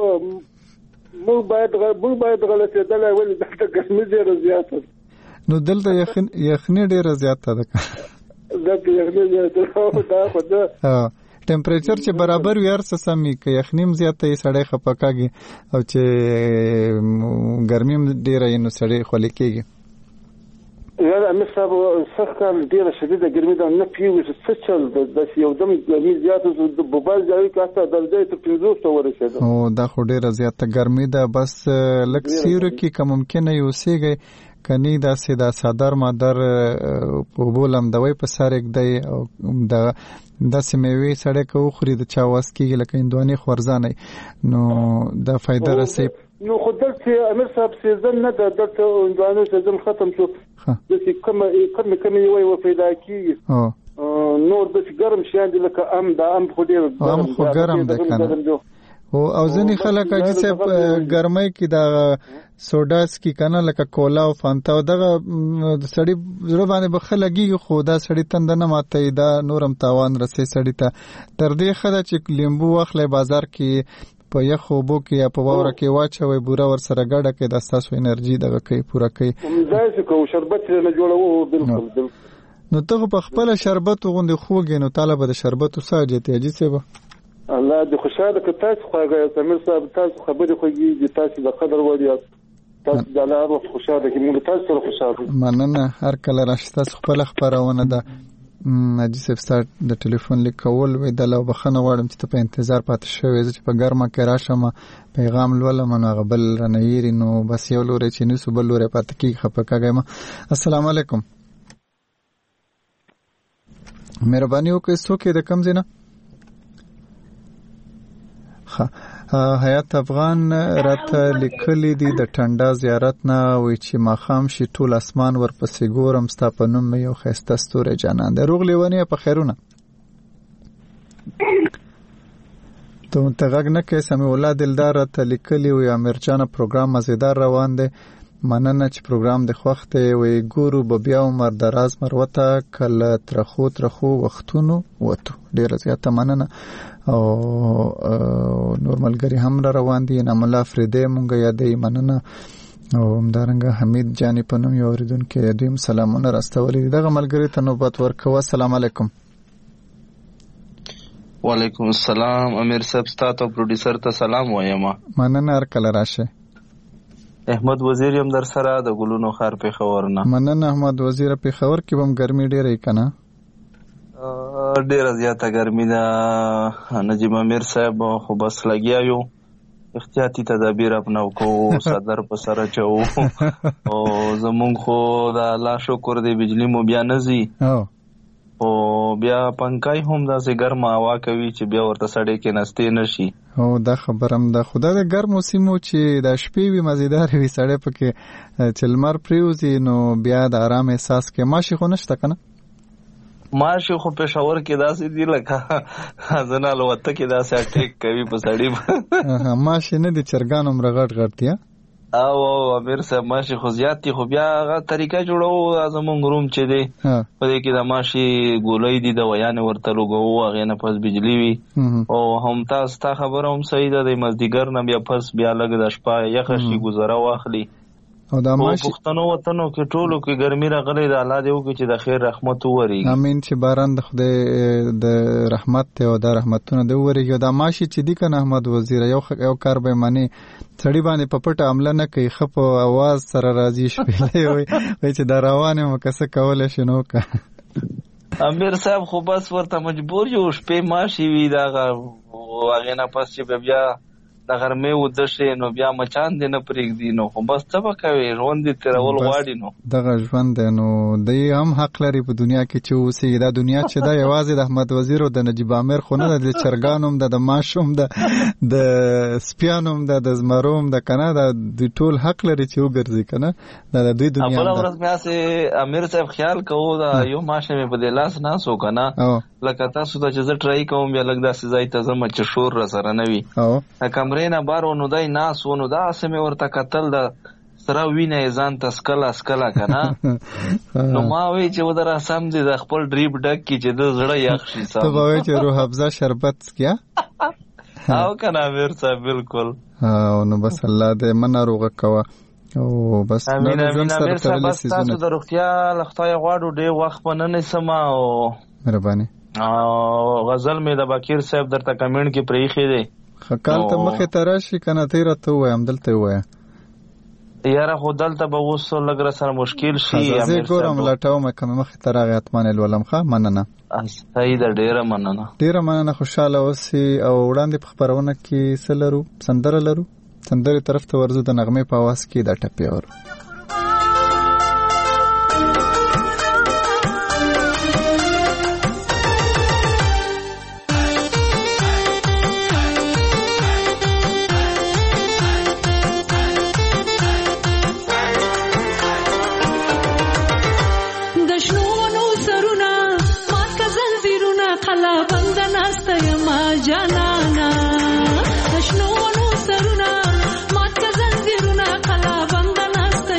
[SPEAKER 14] موږ باید غلطېدلی، ولې دلته ګرمي ډېره زیاته ده.
[SPEAKER 1] نو دلته یخني ډېره زیاته ده.
[SPEAKER 14] دلته یخني زیاته ده، خو ده
[SPEAKER 1] ټمپریچر چې برابر وي هر څه سم وي، که یخني هم زیاته وي سړی خفه کېږي او چې ګرمي هم ډېره وي نو سړی خولې کېږي.
[SPEAKER 14] یاره امیر صاحب سخت کال ډېره شدیده ګرمي ده، نه پوهېږو چې څه چل ده، داسې یو دم ګرمي زیاته شو، په بعض ځایو کې حتی درجه تر 50 ته ورسېده.
[SPEAKER 1] دا خو ډېره زیاته ګرمي ده. بس لږ سیوري کې که ممکنه یې اوسېږئ، کني داسې د سادر مادر په اوبو لمدوئ په سر ږدئ او داسې میوې سړی که وخوري د چا واس کېږي لکه هندوانې خورزانئ نو دا فایده رسوي.
[SPEAKER 14] نو خو دلته امیر صاحب سیزن نه ده، دلته هندوانو سیزن ختم شو، داسې کمې یوې پیدا کېږي، نور داسې ګرم شیان دي لکه دا ام خو ډېر
[SPEAKER 1] ګرم دی که نه. او ځینې خلک حاجي صاحب ګرمۍ کې دا سوډا څکي که نه لکه کولا او فانتا او دغه سړي زړه باندې به ښه لګېږي، خو دا سړي تنده نه ماتوي، دا نور هم تاوان رسوي سړي ته. تر دې ښه ده چې لیمبو واخلی بازار کې په یخ اوبو کې یا په واوره کې واچوئ، بوره ورسره ګډه کړئ، دا ستاسو انرژي دغه کوي پوره کوي.
[SPEAKER 14] داسې کوو شربت نه جوړوو. بالکل.
[SPEAKER 1] نو ته خو په خپله شربت غوندې خوږ یې، نو تاله به د شربتو څه حاجت حاجي صاحب؟
[SPEAKER 14] الله دې خوشاله که تاسو خواږه یاست امیر صاحب، تاسو خبرې خوږې دي، تاسو د قدر وړ یاست، تاسو د الله هر وخت خوشاله کړي، موږ تاسو سره خوشاله.
[SPEAKER 1] مننه، هر کله راشي. تاسو خپله خپرونه ده. حاجي صاحب ستا د ټلیفون لیک کول ویدل او بخښنه غواړم چې ته په انتظار پاتې شوې. زه چې په ګرمه کې راشم پیغام لولم نو هغه بل رانه یېري، نو بس یو لوری چې نیسو بل لوری پاتې کېږي، خفه کېږی ما. السلام علیکم. مهرباني وکړئ څوک یې د کوم ځای نه؟ حیات افغان راته لیکلی دی د ټنډا زیارت نه، وایي چې ماښام شي ټول اسمان ورپسې ګورم، ستا په نوم مې یو ښایسته ستوری جانان دی. روغ لیونی په خیرونه؟ ته غږ نه کوې. سمیع الله دلدار راته لیکلی وایي امیرجانه پروګرام مزیدار روان دی، مننه چې پروګرام د خوښ دی. وایي ګورو به بیا عمر دراز مروته کله ترخو وختونو وتو. ډېره زیاته مننه. او نور ملګري هم را روان دي. انعام الله فریدی مونږ یادوي، مننه. او همدارنګه حمید جانی په نوم یو اورېدونکي دویم سلامونه راستولي دي. دغه ملګري ته نوبت ورکوه. السلام علیکم.
[SPEAKER 15] وعلیکم السلام. امیر صاحب ستا ته پروډوسر ته سلام وایم.
[SPEAKER 1] مننه، هر کله راشه.
[SPEAKER 15] احمد وزیر یم در سره د ګلونو خار پېښور نه.
[SPEAKER 1] مننه احمد وزیر. پېښور کې هم ګرمي ډېره یې که نه؟
[SPEAKER 15] ډېره زیاته ګرمي ده نجیب امیر صاحب، خو بس لګیا یو احتیاطي تدابیر اپناو کوو، صدر په سر اچوو او زمونږ خو د الله شکر دی بجلی مو بیا نه ځي، او بیا پنکای هم داسې ګرمه هوا کوي چې بیا ورته سړی کېناستې نشي.
[SPEAKER 1] او دا خبره هم ده، خو دا د ګرمو سیمو چې د شپې وي مزیدارې وي، سړی پکې چې لمر پرېوځي نو بیا د آرام احساس کوي. ماشي خو نشته که نه؟
[SPEAKER 15] ماشي خو پېښور کې داسې دي لکه ځنه الوتکې داسې اټیک کوي په سړي.
[SPEAKER 1] ماشي نه دي، چرګان هم غټ غټ دي.
[SPEAKER 15] او امیر صاحب ماشي خو زیات دي، خو بیا هغه طریقه جوړو زمونږ روم چې دی په دې کې د ماشي ګولۍ دي، د ویانې ورته لګوو، هغې نه پس بجلي وي. او هم ستا خبره هم صحیح ده، د مازدیګر نه بیا پس بیا لږ د شپه یخه شي ګزاره واخلي. او دا ماشي پښتنو وطنو کې ټولو کې ګرمي راغلی، د الله دې وکړي چې د خیر رحمت وورېږي. امین، چې باران د خدای د رحمت دی او د رحمتونه دې وورېږي. دا ماشي چې دی که نه احمد وزیر یو کار به منې، سړي باندې په پټه حمله نه کوي، ښه په اواز سره راځي، شپېلۍ وایي چې دا روان یم که څه کولی شي نو وکړه. امیر صاحب خو بس ورته مجبور یو، شپې ماشي وي د هغې نه پس چې بیا د غرمې وده شي نو بیا مچان دې نه پرېږدي، نو خو بس څه به کوې، ژوند دې تېرول غواړي. نو دغه ژوند دی، نو دی هم حق لري په دنیا کې چې اوسېږي. دا دنیا چې ده یوازې د احمد وزیر او د نجیب امیر خو نه ده، د چرګانو هم ده، د ماشو هم ده، د سپیانو هم ده، د زمرو هم ده که نه، دا دوی ټول حق لري چې وګرځي که نه، دا د دوی دنیا ده. بله ورځ مې هسې امیر صاحب خیال کوو دا یو ماشه مې په دې لاس ناست و که نه، لکه تاسو ته چې زه ټرای کوم بیا لږ داسې ځای ته ځم چې شور را سره نه وي. د کمرې نه بار و نو دی ناست و، نو داسې مې ورته کتل د سره وینه یې ځان ته سکله که نه. نو ما وایي چې ودره سم دي د خپل ډریب ډک کي چې د زړه یخ شي. ته به وایي چې روح افزا شربت څکیا او که نه امیر صاحب بلکل. نو بس الله دې مه ناروغه کوه. او بس امین امین امیر صاحب، بس تاسو د روغتیا له خدایه غواړو، ډېر وخت به نه نیسم. او مهرباني. غزل مې د بکیر صاحب درته کمنټ کې پرېښی دی، کال ته مخې ته راشي که نه ته یې راته ووایم، دلته یې ووایه. یاره خو دلته به اوس لږ را سره مشکل شي. زه ګورم لټوم، که مې مخې ته راغی حتما یې لولم. ښه، مننه. صحیح ده، ډېره مننه. ډېره مننه، خوشحاله اوسئ. او وړاندې په خپرونه کې څه لرو؟ سندره لرو، سندرې طرف ته ورځو، د نغمې په اواز کې دا ټپې اورو.
[SPEAKER 16] جانانا اشنو نو سرنا مات زنجیرنا قلا بند ناست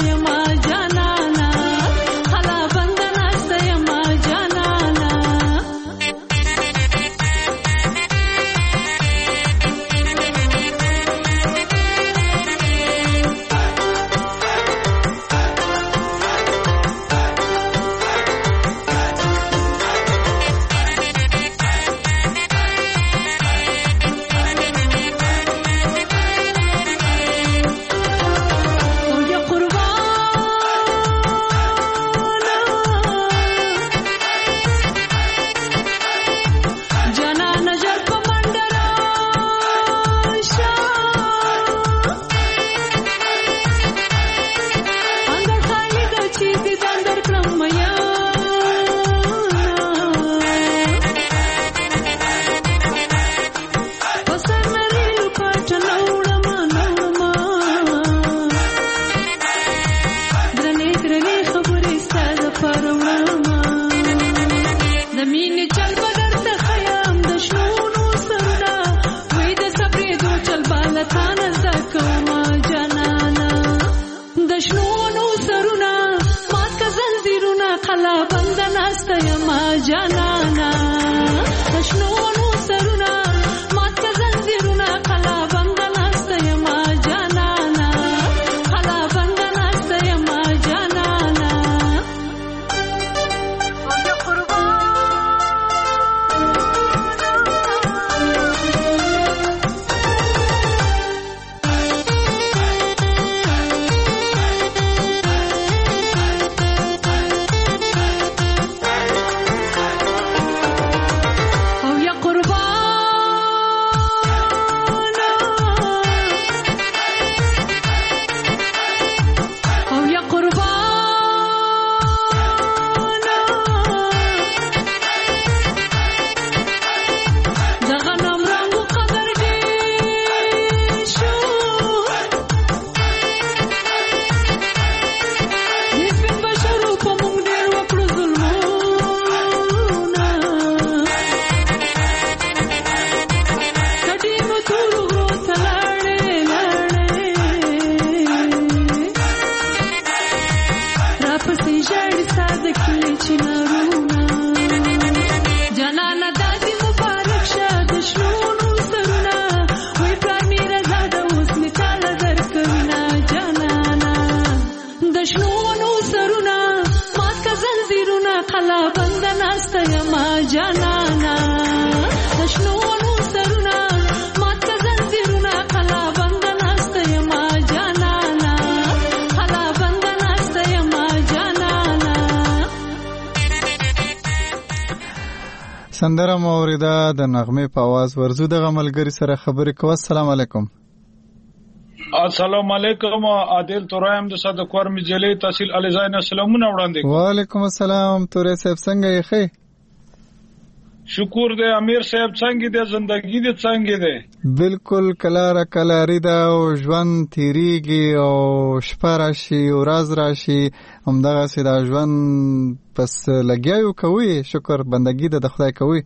[SPEAKER 1] سندره مو اوریده د نغمې په आवाज ورزو دغه ملګری سره خبرې کوو. السلام علیکم.
[SPEAKER 16] السلام علیکم. عادل تورایم د صد کور مجلې تحصیل الیزاین سلامونه وړاندې.
[SPEAKER 1] وعلیکم السلام. تورې صاحب څنګه یې؟ ښه
[SPEAKER 16] شکر دې. امیر صاحب څنګه دې؟ زندگی دې څنګه دې؟
[SPEAKER 1] بالکل کلاره کلاری دا او ژوند تیریږي او شپه راشي او ورځ راشي، همدغه سي دا ژوند پس لګیاو کوي. شکر بندگی د خدای کوي.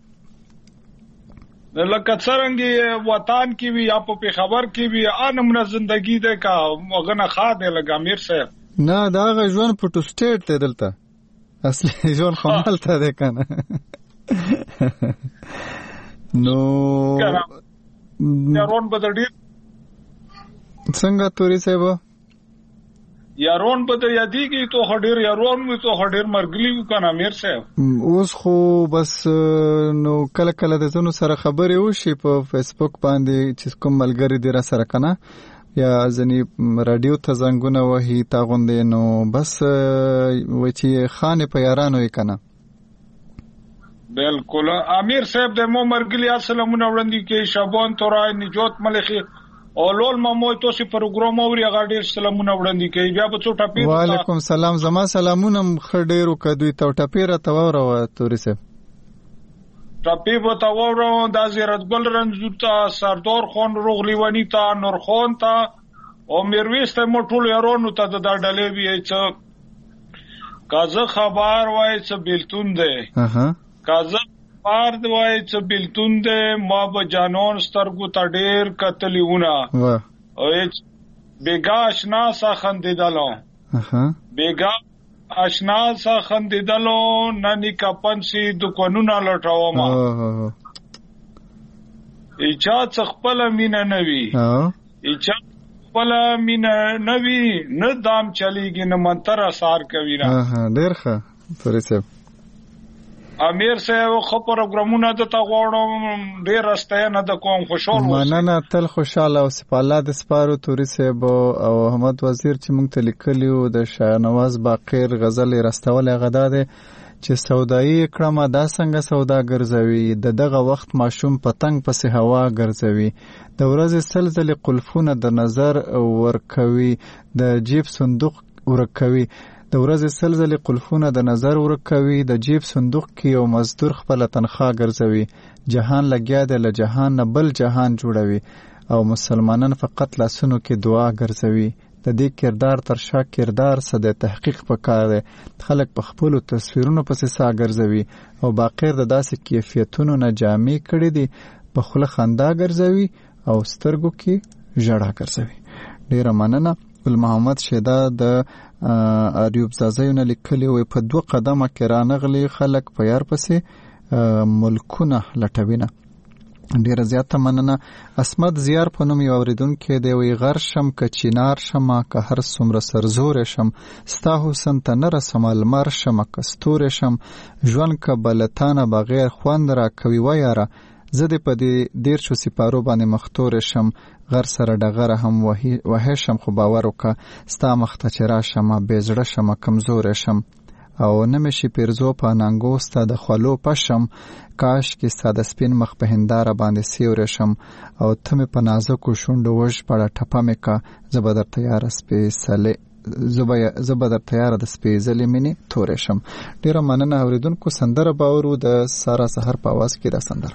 [SPEAKER 16] لکه څنګه وطن کې وی اپ په خبر کې وی انمنه زندگی دې کا وغنه خاده لګ امیر صاحب.
[SPEAKER 1] نه دا ژوند پټو سټیټ ته دلته اصلي ژوند خمالته ده کنه. نو
[SPEAKER 16] یارون بدل ډیر
[SPEAKER 1] څنګه توري صاحب؟
[SPEAKER 16] یارون بدل یادېږي تو هډیر یارون وي تو هډیر مرګلی کنه امیر صاحب.
[SPEAKER 1] اوس خو بس نو کله کله د زونو سره خبرې وشي په فیسبوک باندې چې کوم ملګری دی را سره کنه یا ځنی رادیو ته زنګونه وهي تا غوندې، نو بس و چې خانه په یارانو یې کنه.
[SPEAKER 16] بالکل امیر صاحب د مو مرګلی السلامونه وړاندې کې شابان تورای نجات ملخي اولول مامو تاسو پروګرام اوري غاډیر سلامونه وړاندې کې بیا په څوټه پیر.
[SPEAKER 1] وعلیکم السلام. زما سلامونه خډیرو کدوې ته ټپیره تاوره توري صاحب.
[SPEAKER 16] ټپی په تاوره د زیرت ګل رنځو ته سردار خان روغلیوانی ته نور خان ته او میرویس ته مټول یارونو ته د ډلې وی چې کازه خبر وای چې بیلتون ده. کازه پار دوای چې بیلتون ده ما به جانون سترګو ته ډیر کتلیونه او بیگا آشنا سا خندیدلو بیگا آشنا سا خندیدلو نانی کپن سی دکانونه لټاو ما ایچا خپل مینا نوی ایچا خپل مینا نوی نه دام چلیږي نه منتر اثر کوي را.
[SPEAKER 1] ډیر ښه توري صاحب.
[SPEAKER 16] امیر صاحب خو پروګرامونه د تا غوړم ډیر راستنه د کوم خوشاله
[SPEAKER 1] مننه تل خوشاله او سپاله د سپارو توري صاحب او احمد وزیر چې مونږ ته لیکلیو د شاهنواز باقر غزل راستول غدا ده چې سودایي کړه دا څنګه سودا ګرځوي د دغه وخت ماشوم پتنګ پس هوا ګرځوي د ورځې سلسله قلفونه د نظر ورکوي د جیب صندوق ورکوي د ورځې سلسله قلفونه د نظر ورکوي د جیب صندوق کې یو مزدور خپل تنخواه ګرځوي جهان لګیا دی له جهان نه بل جهان جوړوي او مسلمانان فقط لاسونو کې دعا ګرځوي د دې کردار تر شا کردار څه د تحقیق پکار دی خلک په خپل تصویرونو پسې سا ګرځوي او باقیر د داسې کیفیتونو نه جامې کړي دي په خله خندا ګرځوي او سترګو کې ژړا ګرځوي. ډیره مننه. ګل محمد شیدا د اریوب زازیونه لیکلي وي په 2 قدمه کې رانغلي خلک په یار پسې ملکونه لټوینه. ډیره زیاته مننه. اسمت زیار په نوم یو اوریدونکو دی وی غر شم ک چینار شمه که هر څومره سرزور شم ستا حسن ته نه رسم المر شمه که ستور شم ژوند ک بلتانه بغیر خوند را کوي و یاره زه دې په دې ډیر شو سپارو باندې مختور شم غر سره ډغره هم وهې شم خو باور وکړه ستا مخته چې راشم بېزړه شم کمزور شم او نمشي پیرزو په نانګوسته د خلو پشم کاش کې ستا د سپین مخ په هنداره باندې سیور شم او ته مې په نازکو شونډو وژ پړه ټپه مې کا زه به درته یاره سپېڅلې زه به درته یاره د سپېڅلې مینې تورې شم. ډېره مننه اورېدونکو. سندره به اورو د سارا سحر په اواز کې دا سندره.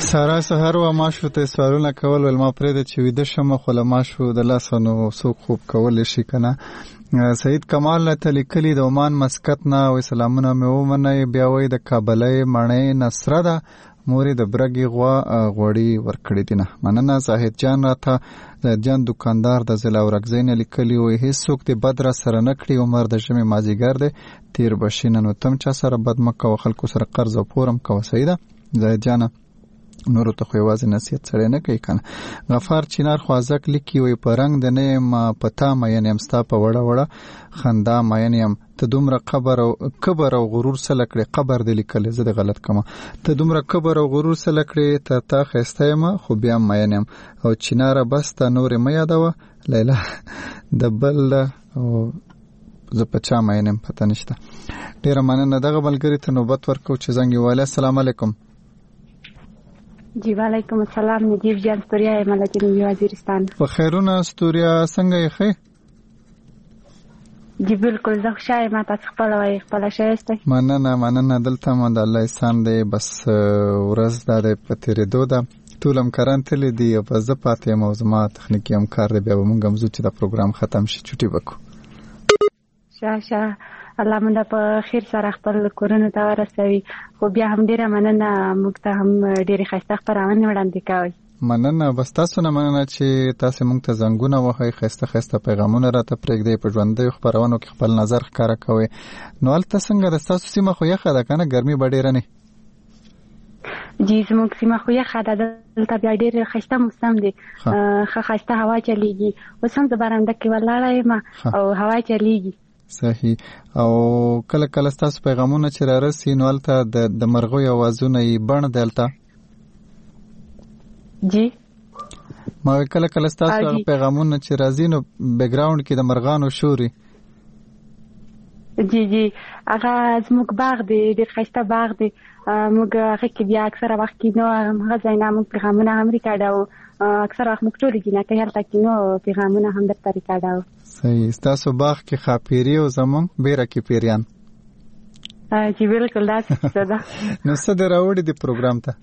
[SPEAKER 1] سارا سهار و ماشو ته سوالونه کول ول ما پرې د چې ویده شمه خو له ماشو د لاسونو څوک خوب کول شي کنه. سید کمال ته لیکلي د عمان مسقط نه او سلامونه مې ومنه بیا وای د کابلې مړې نصره ده مورې د برګي غوړی ورکړې دي نه مننه. زاهد جان راته زاهد جان دکاندار د ضلع ورکزین لیکلي وای هیڅ څوک د بدر سره نکړي عمر د ژمې مازیګر دی تیر بشینه نو تم چا سره بد مکه او خلکو سره قرض او پورم کوه. سیده زاهد جان نورو ته خو یوازې نصیحت سره نه کوي کنه. غفار چینار خوازک لیکي وای په رنگ د نه ما پتا مې نیم ستا په وړه وړه خندا مې نیم ته دومره کبر او غرور سره کړې قبر دې لیکل زه د غلط کوم ته دومره کبر او غرور سره کړې ته خسته ما خو بیا مې نیم او چینار بس ته نور مې یادوه لیلا د بل او زه په چا مې نیم پته نشته. ډیره مننه دغه بلګری ته نوبت ورکو چې زنګ واله. السلام علیکم.
[SPEAKER 17] جی وعلیکم السلام. نجیب جان استوریا ملک جنوبی وزیرستان. په
[SPEAKER 1] خیرونه استوریا څنګه یې خې؟
[SPEAKER 17] جی بالکل زه خوشاله ما تاسو خپل وای خپل شایسته.
[SPEAKER 1] مننه دلته مو د الله احسان دی بس ورځ د پتیرې دوده ټولم کرانتل دی او په زه پاتې موضوعات تخنیکی هم کار دی بیا موږ هم زو چې دا پروګرام ختم شي چټي وکړو.
[SPEAKER 17] شاشه الله مونږ په خیر سره خپل کورونه ته ورسوي. خو بیا هم ډیره مننه موږ ته هم ډیره خسته خبرونه وړاندې کوي.
[SPEAKER 1] مننه بس تاسو نه مننه چې تاسو موږ ته زنګونه وهي خسته پیغامونه راته پرېږدي په ژوندۍ خبرونو کې خپل نظر ښکارا کوي. نو البته څنګه د تاسو سیمه خو یخه ده کنه ګرمي به ډیره نه؟
[SPEAKER 17] جی زموږ سیمه خو یخه ده دلته بیا ډیر خسته موسم دی خسته هوا چلیږي اوس هم د باران دکې ولاړه یم او هوا چلیږي.
[SPEAKER 1] صحیح. او کله کله تاسو پیغامونه چې را رسي نو البته د مرغوي اوازونه یې بڼ دلته
[SPEAKER 17] جی
[SPEAKER 1] ما کله کله تاسو پیغامونه چې راځي نو بیک گراوند کې د مرغانو شوري.
[SPEAKER 17] جی هغه زموږ باغ دی ډېر ښایسته باغ دی موږ هغه کې بیا اکثره وخت کې نو هغه ځای نه موږ پیغامونه هم ریکارډوو اکثره وخت موږ ټول کې نه کوي هلته کې نو پیغامونه هم درته ریکارډوو.
[SPEAKER 1] صحیح. ستاسو باغ کې خاپيري او زمون بیره کې پیریان.
[SPEAKER 17] جی بالکل دا څه ده.
[SPEAKER 1] نو څه دراوړي دی پروګرام ته؟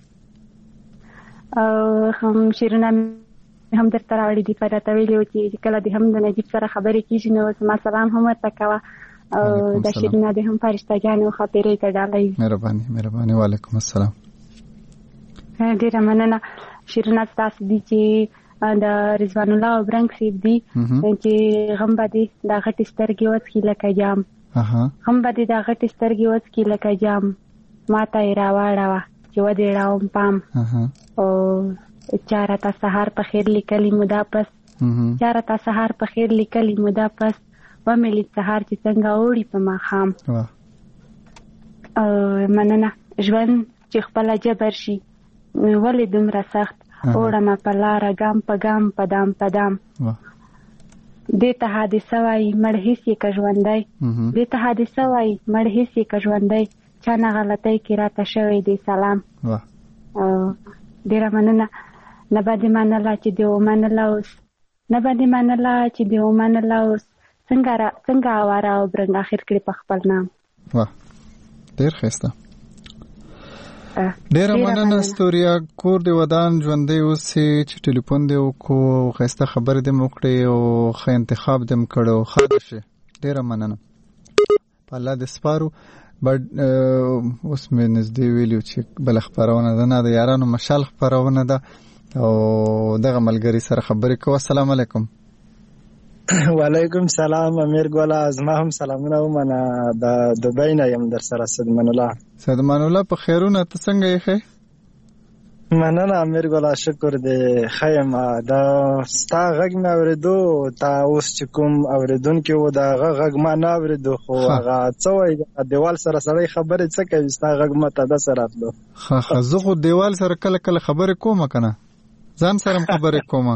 [SPEAKER 17] هم شیرونه هم درته راوړي دي په راته ویلو چې کله دې هم د نجیب سره خبرې کیږي نو زما سلام هم ورته کوه او د شیرونه دې هم فرشته جانو خاطرې ته ډالۍ.
[SPEAKER 1] مهرباني. وعلیکم السلام.
[SPEAKER 17] ډیره مننه. شیرونه تاسو دي چې د رضوان الله او برنګ سیب دي چې غم باندې د غټ سترګې وڅکي لکه جام غم باندې د غټ سترګې وڅکي لکه جام ماته یې راواړوه چې ودې راوم پام او چاره تا سهار په خیر لیکلی مودا پس چاره تا سهار په خیر لیکلی مودا پس ومې لید سهار چې څنګه اوړي په ماښام. مننه. ژوند چې خپله جبر شي ولې دومره سخت اوړم په لاره ګام په ګام پدام دې ته حادثه وایي مړ هیڅ یې که ژوندی دې ته حادثه وایي مړ هیڅ یې که ژوندی چا نه غلطۍ کې راته شوی دی سلام. ډېره مننه. نه به دې منله چې دې ومنله اوس نه به دې منله چې دې ومنله اوس څنګه اواره او برنګ اخر کړي په خپل نام.
[SPEAKER 1] ډېر ښایسته. ډیره مننه استوریا کور دی ودان ژوندۍ اوسې چې ټلیفون دی وکړو ښایسته خبرې دې مو کړې او ښه انتخاب دې م کړی او ښه دې شي. ډیره مننه. په الله دې سپارو. اوس مې نږدې ویلي چې بله خپرونه ده نه د یارانو مشال خپرونه ده او دغه ملګري سره خبرې کوو. السلام علیکم.
[SPEAKER 18] وعلیکم سلام امیر ګولا. زما هم سلامونه ومنه د دبۍ نه یم در سره سیدمان الله
[SPEAKER 1] په خیرونه ته څنګه یې ښې؟
[SPEAKER 18] مننه امیر ګولا شکر دې ښه یم. دا ستا غږ مې اورېدو تا اوس چې کوم اورېدونکي و د هغه غږ ما نه اورېدو خو هغه څه وایي دیوال سره سړی خبرې څه کوي ستا غږ ما ته داسې راتلو.
[SPEAKER 1] ښه زه خو دیوال سره کله کله خبرې کوم که نه ځان سره هم خبرې کوم.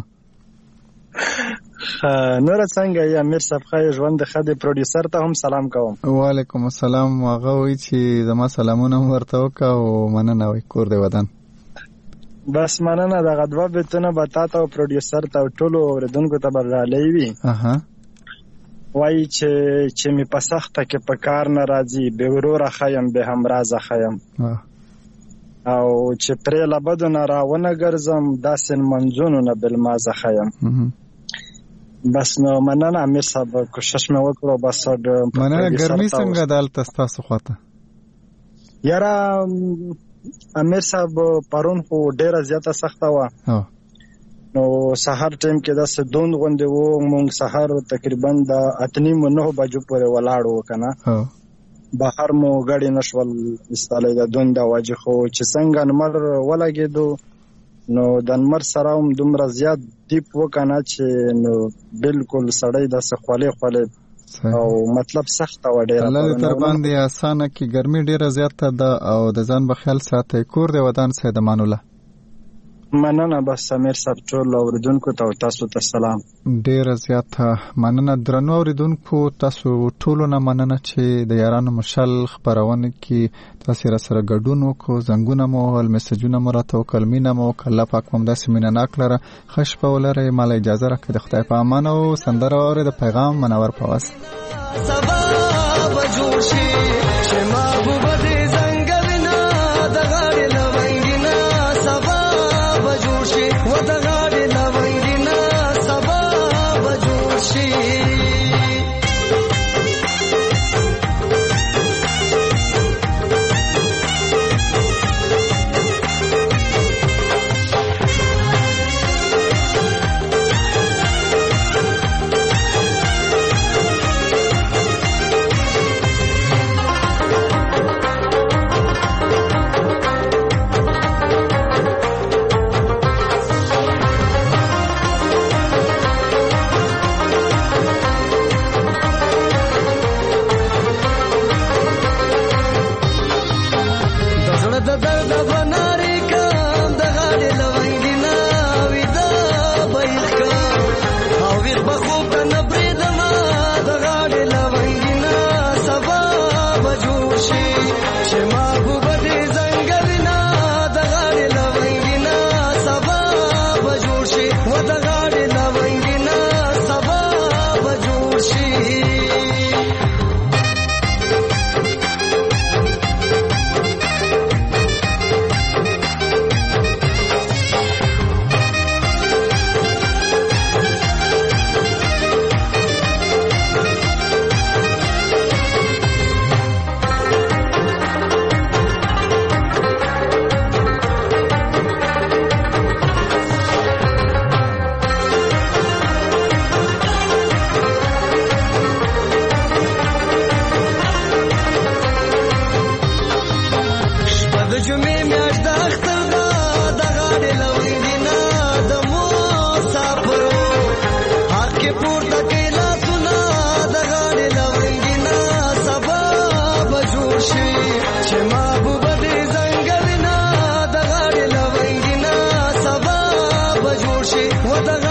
[SPEAKER 18] نور څنګه یې امیر صاحب ښه ژوند ښه دی پروډیوسر ته هم سلام کوم.
[SPEAKER 1] وعلیکم السلام. هغه وایي چې زما سلامونه هم ورته وکړه او مننه وایي کور دی ودان.
[SPEAKER 18] بس مننه. دغه دوه بیتونه به تا ته او پروډیوسر ته او ټولو اورېدونکو ته به ډالۍ وي. وایي چې مې په سخته کې په کار نه راځي بې وروره ښه یم بې همرازه ښه یم او چې پرې له بدو نه راونه ګرځم داسې منځونو نه بالمازه ښیم. بس نو مننه امیر صاحب، کوشش مې وکړو. بس
[SPEAKER 1] مننه. ګرمي څنګه ده هلته ستاسو خواته؟
[SPEAKER 18] یاره امیر صاحب پرون خو ډېره زیاته سخته وه. نو سهار ټایم کې داسې دوند غوندې و، مونږ سهار تقریبا د 8:30-9 بجو پورې ولاړ وو که نه. بهر مو ګاډي نه شول ایستلی د دوند د وجې، خو چې څنګه نمر ولګېدو نو د نمر سره هم دومره زیات دیپ و که نه چې نو بالکل سړی داسې خولې خولې او مطلب سخته وه ډېره.
[SPEAKER 1] الله دې تر باندې اسانه کړي. ګرمي ډېره زیاته ده او د ځان به خیال ساتئ. کور دی ودان سید امان الله.
[SPEAKER 18] مننه. بس امیر صاحب ټول اوریدونکو ته او تاسو ته سلام.
[SPEAKER 1] ډیره زیاته مننه درنو اوریدونکو، تاسو ټولو نه مننه چې د یارانو مشال خبرونه کې تاسو را سره ګډون وکړو. زنګونه مو ول میسجونه مو راته وکړ، مینه مو الله پاک مو داسې مینه ناک لره. خش په ولره مال اجازه راکړه. د خدای په امان او سندره اورې د پیغام منور په واس. سبا بجوړ شي چې محبوب دې زنګوینا د غاړې لوینګینا، سبا بجوړ شي و د غاړې لوینګینا، سبا بجوړ شي.
[SPEAKER 19] What the